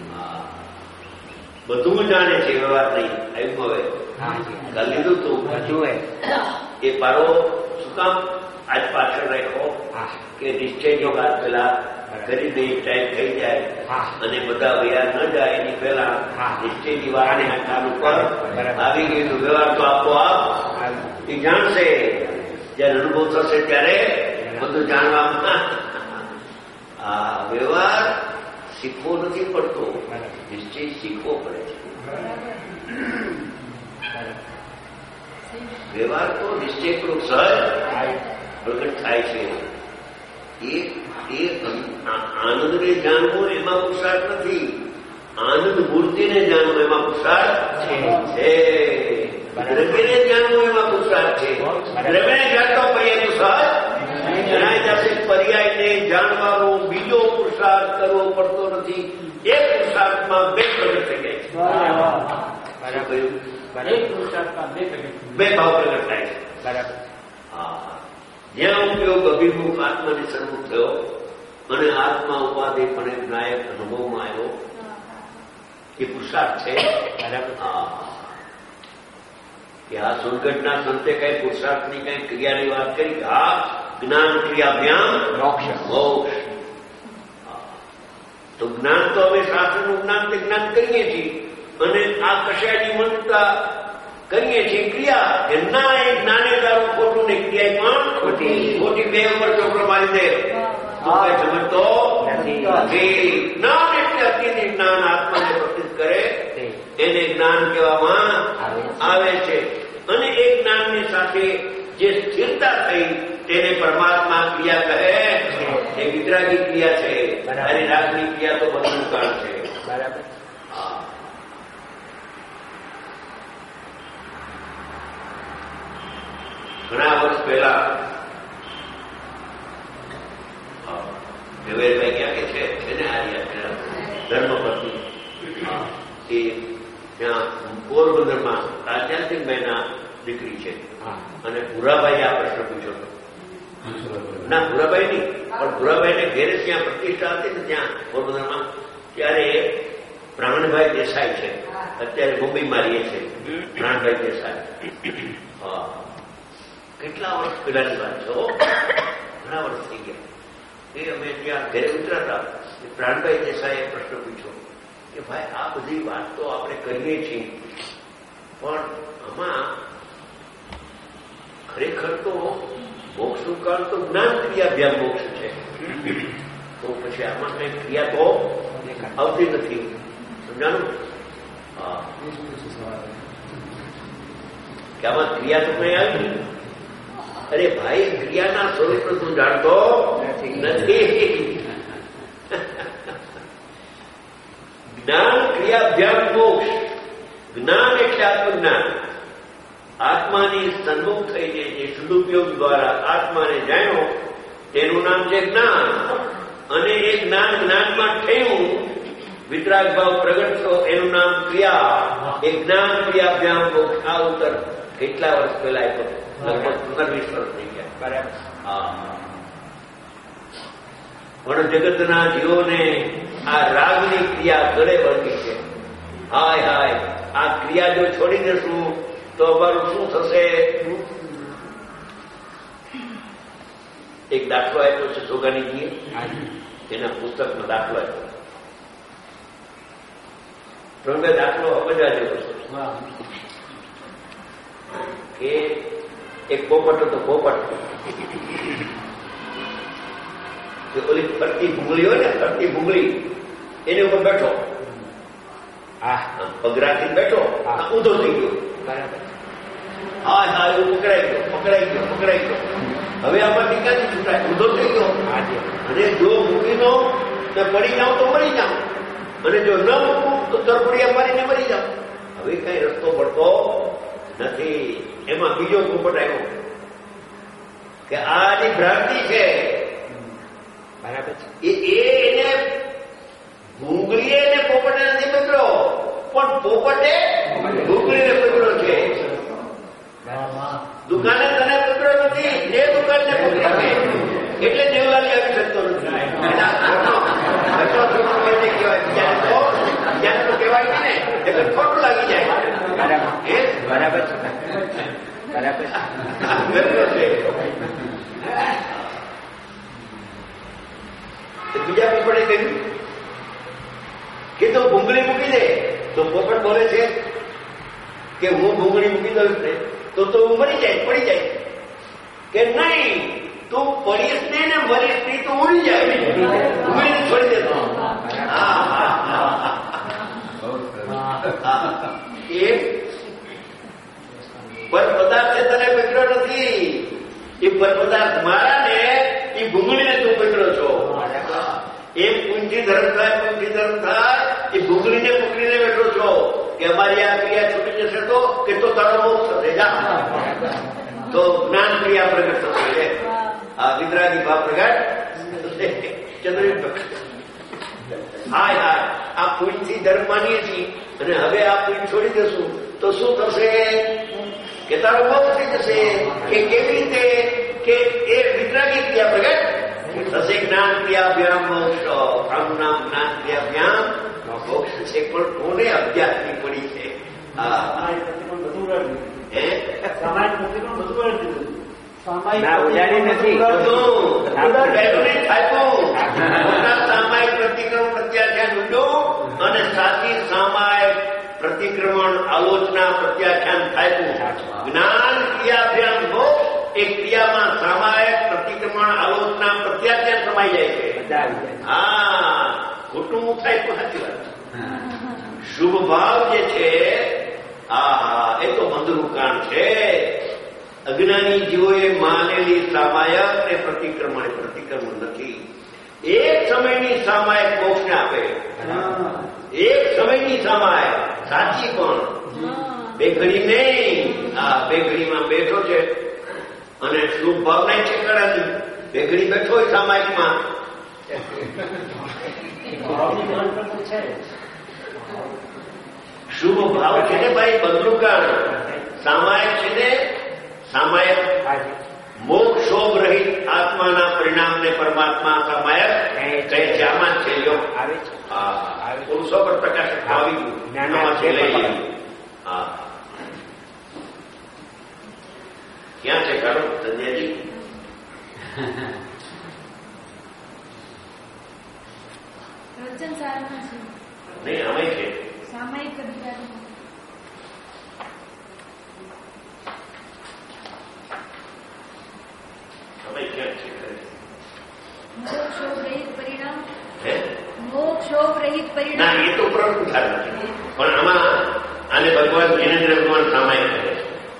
બધું જાણે છે, વ્યવહાર નહીં. આવ્યું હવે લીધું તું એ પારો શું કામ આજ પાછળ રાખ્યો કે નિશ્ચયનો વાત પેલા કરી દે, ટાઈમ થઈ જાય અને બધા વ્યવહાર ન જાય એની પહેલા નિશ્ચયની વાત કાન ઉપર આવી ગઈ તો વ્યવહાર તો આપોઆપ એ જાણશે. જયારે અનુભવ થશે ત્યારે બધું જાણવામાં. આ વ્યવહાર શીખવો નથી પડતો, નિશ્ચય શીખવો પડે છે. વ્યવહાર તો નિશ્ચયપૂર્વક સહજ પ્રગટ થાય છે. એ આનંદને જાણવું એમાં પુરુષાર્થ નથી, આનંદ મૂર્તિને જાણવું એમાં પુરુષાર્થ છે. દ્રવ્યને જાણવું એમાં પુરુષાર્થ છે. દ્રવ્યને જાણતો પર્યાય સહજ જણાય જશે. પર્યાયને જાણવાનો બીજો પુરુષાર્થ કરવો પડતો નથી. એક પુરુષાર્થમાં બે પ્રગટ થઈ જાય છે. બે ભાવ પ્રગટ થાય છે. બરાબર. જ્યાં ઉપયોગ અભિમુખ આત્માની સન્મુખ થયો અને આત્મા ઉપાધિ પણ એક નાયક અનુભવમાં આવ્યો એ પુરુષાર્થ છે. કે આ સુરગઢના સંતે કઈ પુરુષાર્થની કઈ ક્રિયાની વાત કરી કે આ જ્ઞાન ક્રિયાભ્યામ મોક્ષ. તો જ્ઞાન તો અમે શાસ્ત્રનું જ્ઞાન તે જ્ઞાન કરીએ છીએ અને આ કશાયની મંત્રતા કરીએ છીએ ક્રિયા કે ના એ જ્ઞાને તારું ખોટું ને ક્રિયા પણ ખોટી બે ઉપર ચોપડો મારી દે તો કઈ સમજતો નથી. જ્ઞાન એટલે અતિની જ્ઞાન આત્માને પ્રતિત કરે એને જ્ઞાન કહેવામાં આવે છે. અને એ જ્ઞાનની સાથે જે સ્થિરતા થઈ તેને પરમાત્મા ક્રિયા કહે એ વિતરાગી ક્રિયા છે. અને રાગની ક્રિયા તો બધું કાળ છે. બરાબર. ઘણા વર્ષ પહેલા ઝવેરભાઈ ક્યાં કે છે ને આર્યા ધર્મપત્ની એ ત્યાં પોરબંદરમાં રાજાસિંહભાઈના દીકરી છે અને ભૂરાભાઈ આ પ્રશ્ન પૂછ્યો હતો. ના ભૂરાભાઈ નહીં પણ ભૂરાભાઈને ઘેરે ત્યાં પ્રતિષ્ઠા હતી ને ત્યાં પોરબંદરમાં ત્યારે પ્રાણભાઈ દેસાઈ છે, અત્યારે મુંબઈમાં રહીએ છે પ્રાણભાઈ દેસાઈ. કેટલા વર્ષ પહેલાની વાત છે, ઘણા વર્ષ થઈ ગયા. એ અમે ત્યાં ઘરે ઉતરાતા પ્રાણભાઈ દેસાઈએ પ્રશ્ન પૂછ્યો કે ભાઈ આ બધી વાત તો આપણે કરીએ છીએ પણ આમાં ખરેખર તો મોક્ષનું કારણ તો જ્ઞાન ક્રિયાભ્યામ મોક્ષ છે. તો પછી આમાં કઈ ક્રિયા તો આવતી નથી. સમજાનું? કે આમાં ક્રિયા તો કઈ આવી નહીં. અરે ભાઈ ક્રિયાના સ્વરૂપ તું જાણતો નથી. જ્ઞાન ક્રિયાભ્યામ મોક્ષ. જ્ઞાન એટલે આત્મજ્ઞાન. આત્માની સન્મુખ થઈને જે સદુપયોગ દ્વારા આત્માને જાણ્યો તેનું નામ છે જ્ઞાન. અને એ જ્ઞાન જ્ઞાનમાં થયું વિતરાગ ભાવ પ્રગટ થયો એનું નામ ક્રિયા. એ જ્ઞાન ક્રિયાભ્યામ મોક્ષ. આ ઉત્તર કેટલા વર્ષ પહેલા આપ્યો? લગભગ 15-20 વર્ષ થઈ ગયા. બરાબર. પણ જગતના જીવોને આ રાગની ક્રિયા ગળે વળગી છે. હાય હાય આ ક્રિયા જો છોડી દેશું તો અમારું શું થશે? એક દાખલો આપ્યો છે સોગાનીજીએ, એના પુસ્તકનો દાખલો આપ્યો. પ્રભુ દાખલો સમજવા જેવો છે એ એક પોપટ હતો. પોપટ ઓલી ફરતી ભૂંગળી હોય ને, ફરતી ભૂંગળી એની ઉપર બેઠો, પગરાથી બેઠો, ઊંધો થઈ ગયો. હા હા એવું પકડાઈ ગયો, પકડાઈ ગયો, પકડાઈ ગયો. હવે આમાંથી ક્યાંથી છૂટાય? ઊંધો થઈ ગયો. અને જો મૂકીનો પડી જાઉં તો મરી જાઉં, અને જો ન મૂકું તો તરફડિયા મારીને મરી જાઉં. હવે કઈ રસ્તો પડતો નથી. એમાં બીજો પોપટ આવ્યો કે આની ભ્રાંતિ છે. બરાબર છે. એને ભૂંગળીએ ને પોપટે નથી પકડ્યો, પણ પોપટે ભૂંગળીને પકડ્યો છે. દુકાને તને પકડ્યો નથી, જે દુકાનને પકડ્યો છે. એટલે દેવલાલી આવી શકતો નથી. ત્યારે તો કહેવાય ને એટલે ખોટું લાગી જાય. બરાબર છે. બરાબર છે. બીજા પોપટે કહ્યું કે તું ભૂંગળી મૂકી દે. તો પોપટ બોલે છે કે હું ભૂંગળી મૂકી દઉં ને તો હું મરી જાય, પડી જાય. કે નહીં, તું પડીશ ને મરીશ નહીં તો ઉડી જાય, ભૂંગળીને છોડી દેતો. એ પર પદાર્થ તને પકડ્યો નથી, એ પર પદાર્થ મારા ને એ ભૂંગળીને તું પકડ્યો છો. એ પૂંજી ધર્મ થાય, પૂંજી ધર્મ થાય, એ ભૂંગળીને પકડીને બેઠો છો કે અમારી આ ક્રિયા છૂટી જશે તો કે તો તારો મોક્ષ થશે. જા તો જ્ઞાન ક્રિયા પ્રગટ થશે. આ વિતરાગી ભાવ પ્રગટ ચંદ્ર. હાય હાય, આ પૂંજથી ધર્મ માનીએ છીએ અને હવે આ પૂંજ છોડી દેશું તો શું થશે? કે તારો મોક્ષ થઈ જશે. કે કેવી રીતે? કે એ વિતરાગી ક્રિયા પ્રગટ થશે. જ્ઞાન ક્રિયાભ્યામ મોક્ષ. આનું નામ જ્ઞાન ક્રિયાભ્યામ મોક્ષ છે. પણ કોને અભ્યાસની પડી છે? ઉજાડી નથી. સામાયિક પ્રતિક્રમણ પ્રત્યાખ્યાન ઊંડું અને સાચી સામાયિક પ્રતિક્રમણ આલોચના પ્રત્યાખ્યાન થાય. જ્ઞાન ક્રિયાભ્યામ મોક્ષ એ ક્રિયામાં સામાયિક પ્રતિક્રમણ આલોચના પ્રત્યાખ્યાન સમાઈ જાય છે. હા, ખોટું થાય તો સાચી વાત. શુભ ભાવ જે છે એ તો બંધરૂકાણ છે. અજ્ઞાની જીવોએ માનેલી સામાયક એ પ્રતિક્રમણ નથી. એક સમયની સામાયક મોક્ષને આપે. એક સમયની સામાયક સાચી, પણ બે ઘડી નહીં. બે ઘડીમાં બેઠો છે અને શુભ ભાવના છે કરાતી. બે ઘડી બેઠો હોય સામાયિકમાં. શુભ ભાવ છે ને ભાઈ બંધુકાળ. સામાયિક છે ને, સામાયક મોક્ષોભ રહિત આત્માના પરિણામને પરમાત્મા સામાયક કહે છે. આમાં છે યો આવે છે. પુરુષો પર પ્રકાશ આવી ગયું છે. લઈ લઈએ. ક્યાં છે કાઢો સંજયજી? નહીં, અમે છે સામાયિક અધિકાર. અમે ક્યાં છે? મોક્ષોપ રહિત પરિણામ. હે, મોક્ષોપ રહિત પરિણામ. ના, એ તો પ્રવૃત્તિ નથી. પણ આમાં આને ભગવાન જીનેન્દ્ર ભગવાન સામાયિક કહે છે.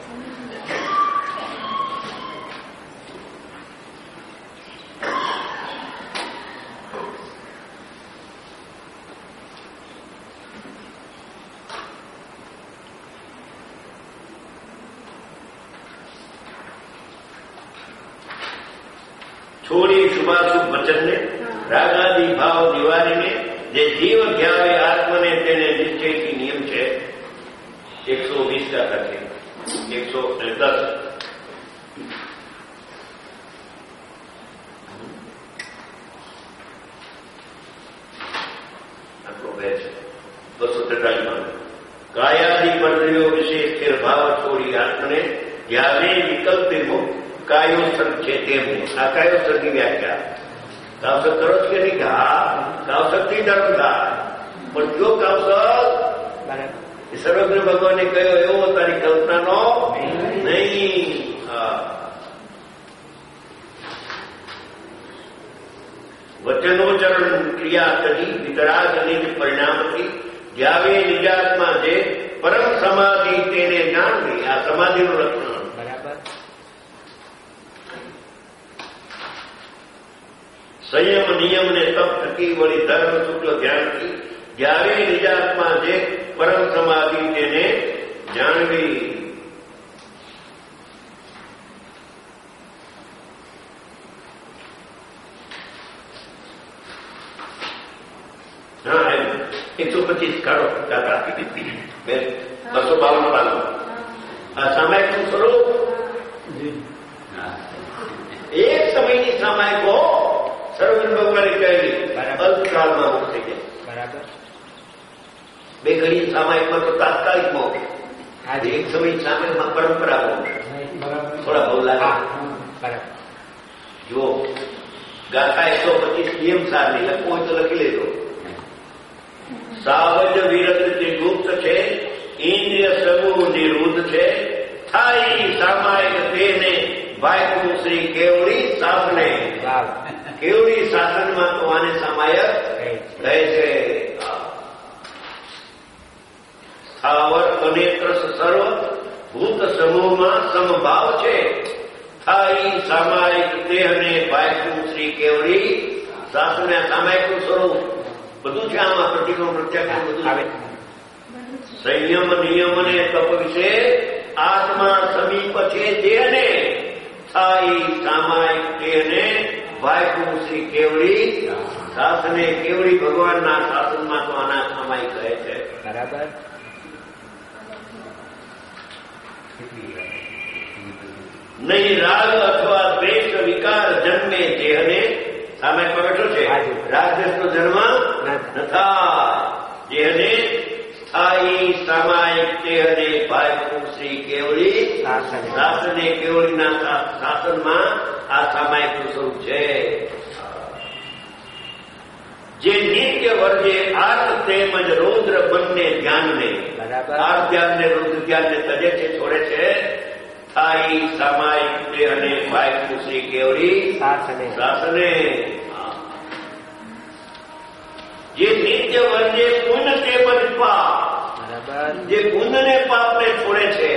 છોડી શુભાશુભ વચનને રાગાદી ભાવ નિવારીને જે જીવ ધ્યાવે આત્મને તેને નિશ્ચયથી નિયમ છે. 120 દાખલા છે. 110 આટલો બે છે. 243 કાયાદી મંડળીઓ વિશે સ્થિર ભાવ છોડી આત્મને ધ્યાવે વિકલ્પે મુક્ત કાયો સર્ગ છે તેમ. આ કાયો સર્ગની વ્યાખ્યા કાવસર કરો જ કે નહીં? કે હા, કાવસરથી ધર્મ થાય. પણ જો કાવસર સર્વજ્ઞ ભગવાને કહ્યો એવો તારી કલ્પનાનો નહીં. નહીં વચનોચરણ ક્રિયા કરી વિતરાગ અને પરિણામથી જ્યાવે નિજાતમાં જે પરમ સમાધિ તેને જાણવી. આ સમાધિનું લક્ષણ. બરાબર. સંયમ નિયમ ને તપ થકી વળી ધર્મ શુક્લ ધ્યાનથી જ્યાવે નિજાતમાં જે પરમ સમાધિ તેને જાણવી. હા એમ 125 કાઢો દાદા 252 પાલો. આ સામાયિકનું સ્વરૂપ એક સમયની સામાયિકો સર્વજન ભગવાને કહેલી અલ્પકાળમાં મુક્ત થઈ જાય. બરાબર. બે ઘડી સામાયિકમાં તો તાત્કાલિક મોક્ષ. આજે એક સમય સામાયિકમાં પરંપરા મોક્ષ. થોડા બહુ લાગે. બરાબર. જુઓ ગાથા 125 નિયમ સારની લખવું હોય તો લખી લેજો. સાવજ વિરત નિગુપ્ત છે, ઇન્દ્રિય સમૂહ નિરુદ્ધ છે, થાય સામાયિક તેને વાયકું શ્રી કેવડી શાસને. કેવડી શાસનમાં તો આને સામાયક કહે છે. સ્થાવર અનેત્ર સર્વ ભૂત સમૂહમાં સમભાવ છે, થાય સામાયિક દેહને વાયકું શ્રી કેવડી શાસને. સામાયિકનું સ્વરૂપ બધું છે આમાં. પ્રતિક્રમ પ્રત્યાખ્યાન બધું આવે. સંયમ નિયમ અને તપ વિશે આત્મા સમીપ છે જેને થાય સામાયિક દેહને વાયકું શ્રી કેવડી શાસને. કેવડી ભગવાનના શાસનમાં તો આના સામાયિક કહે છે. બરાબર. નહીં રાગ અથવા દ્વેષ વિકાર જન્મે જેહને. સામે બેઠો છે રાગદ્વેષનો જન્મ નથા. જેહને સ્થાયી સામાયિક તેહને ભાયકું શ્રી કેવડી શાસને. કેવડીના શાસનમાં આ સામાયિકનું સ્વરૂપ છે. જે નિત્ય વર્ગે આર્ત તેમજ રૌદ્ર બંને ધ્યાનને. આર્ત ધ્યાનને રૌદ્ર ધ્યાનને તજે છે, છોડે છે. સ્થાયી સામાયિક દેહને ભાયકું શ્રી કેવડી શાસને. જે નિત્ય વર્ગે પુણ્ય તેમજ પાપ. જે પુણ્ય ને પાપ ને છોડે છે.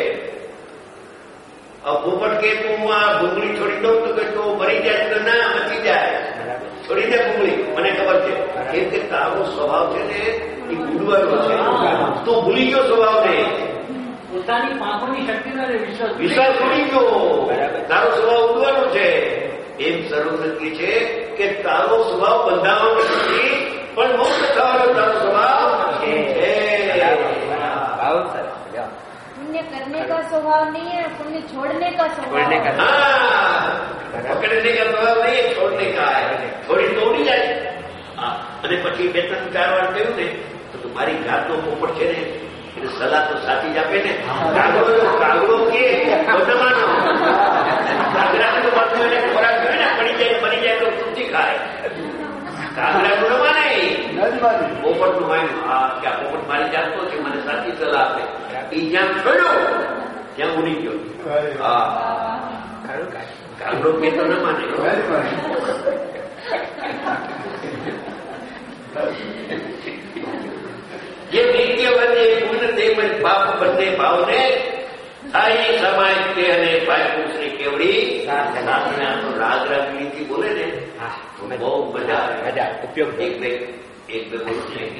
પોપટ કે તું આ ભૂંગળી છોડી દઉં તો કે તું મરી જાય તો ના મચી જાય. છોડી દે ભૂંગળી. મને ખબર છે કેમ કે તારો સ્વભાવ છે ને એ ભૂલવાનો છે. તું ભૂલી ગયો સ્વભાવ ને. પોતાની પાપોની શક્તિનો વિશ્વાસ છોડી ગયો. તારો સ્વભાવ ઉડવાનો છે. એમ સર્વ સત્ય છે કે તારો સ્વભાવ બંધાવાનો નથી, પણ મુક્ત થવાનો તારો સ્વભાવ છે. पुण्य करने का स्वभाव नहीं है, पुण्य छोड़ने का स्वभाव है. पकड़ने का स्वभाव नहीं है, छोड़ने का है. થોડી તોડી જાય. અને પછી 2-3-4 વાર કહ્યું ને તો તમારી જાતનો પોપટ છે ને એને સલાહ તો સાચી જ આપે ને. કાગડો કે માનો કાગડાનું પાછું એને ખોરાક જોયું ને પડી જાય તો તૃપ્તિ ખાય. કાગડાનું ન માને, પોપટનું માન્યું કે આ પોપટ મારી જાતનો છે, મને સાચી સલાહ આપે. એ જ્યાં છોડ્યો ત્યાં ઉડી ગયો. કાગડો કે તો ન માને. જે નિત્ય બંને પુણ્ય તેમજ પાપ બંને ભાવને થાય સામાયિક તે અને ભાયકું શ્રી કેવડી શાસને. રાગ રાગીથી બોલે ને બહુ મજા આવે. ઉપયોગ એક બે બોલો.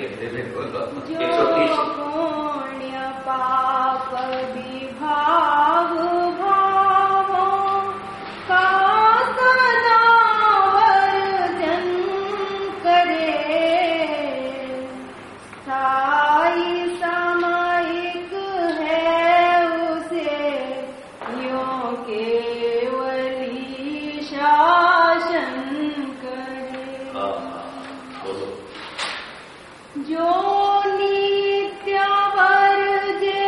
130 पुण्य पाप विभाग भावो का सदा वर्जन करे. स्थायी सामायिक है उसे यो केवली शासन करे. जो नित्य वर्जे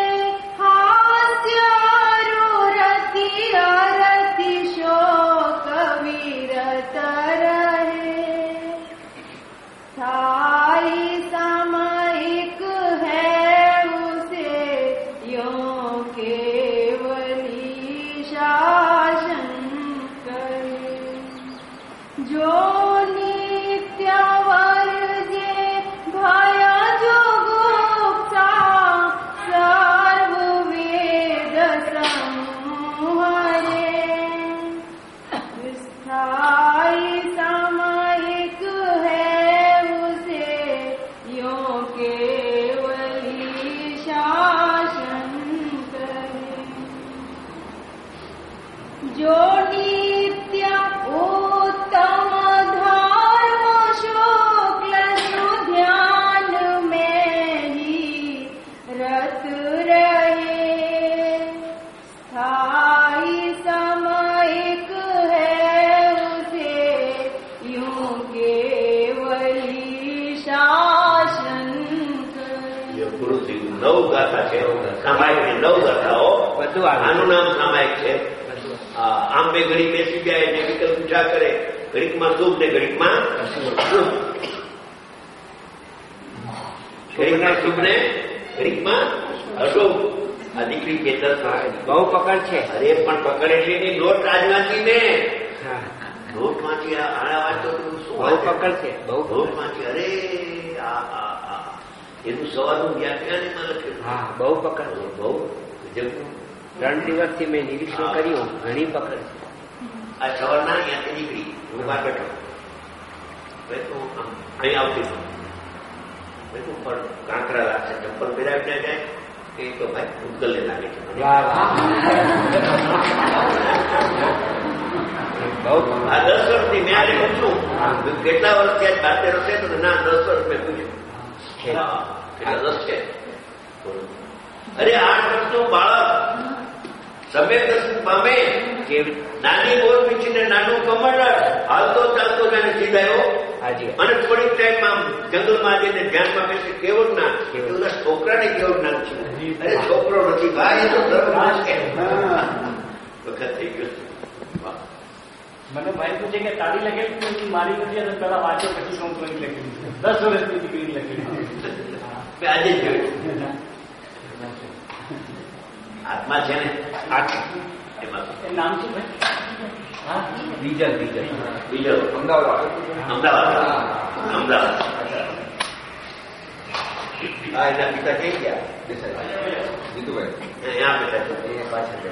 हास्यारुरति अरति शोक विरत रहे. स्थायी सामायिक है उसे यो केवली जो नित्य वर्जे भय जुगुप्सा सर्ववेद संहरे स्थायी सामयिक है उसे यो केवली शासन करे जो नित्य उत्तम धर्म शुक्ल सुध्यान में ही रत रहे स्थायी सामयिक है उसे यूं केवली शासन करे। ये गुरु श्री नव गाथा છે સામાયિક 9 ગાથાઓ બધું આનું નામ સામાયિક છે. આમ બે ઘડી બેસી જાય ને વિકલ્પ પૂછા કરે, ઘડીકમાં શુભ ને ઘડીકમાં અશુભ, ઘડીકમાં શુભ ને ઘડીકમાં અશુભ. આ દીકરી કેતર બહુ પકડ છે. અરે પણ પકડે છે એની નોટ રાજવાંચી ને નોટ વાંચી આણા વાંચો શું બહુ પકડ છે. બહુ નોટ વાંચી. અરે એનું સવારનું વ્યાખ્યાન એમાં લખ્યું. હા બહુ પકડ. બહુ 3 દિવસથી મેં નિરીક્ષણ કર્યું. ઘણી પકડ છે. આ સવારના અહીંયાથી નીકળી હું બહાર બેઠો તો અહીં આવતી પણ કાંકરા લાગશે, ચપ્પલ પહેરાવીને જાય એ તો ભાઈ ઉત્કલને લાગે છે. બહુ આ 10 વર્ષથી મેં આજે પૂછું કેટલા વર્ષ થયા 72 વર્ષે તો ના 10 વર્ષ મેં પૂછ્યું કેટલા 10 છે. અરે 8 વર્ષનું બાળક સમ્યક દર્શન પામે કેવી નાની બોર પીછીને નાનું કમંડળ હાલતો ચાલતો જાણે સીધાયો હાજી અને થોડીક ટાઈમમાં જંગલમાં જઈને ધ્યાનમાં બેસે કેવું જ્ઞાન એના છોકરાને કેવું જ્ઞાન છે. અરે છોકરો નથી ભાઈ, એ તો ધર્મ છે. વખત થઈ ગયો. મને ભાઈ પૂછે કે તાળી લખેલી મારી નથી અને પેલા વાંચો પછી હું કોઈ લખેલી 10 વર્ષની દીકરી લખેલી આજે જ જોયું આત્મા છે ને એમાં એ નામ શું ભાઈ? બીજો અમદાવાદ. હા એના પિતા કઈ ગયા અહીંયા બેઠા પાછળ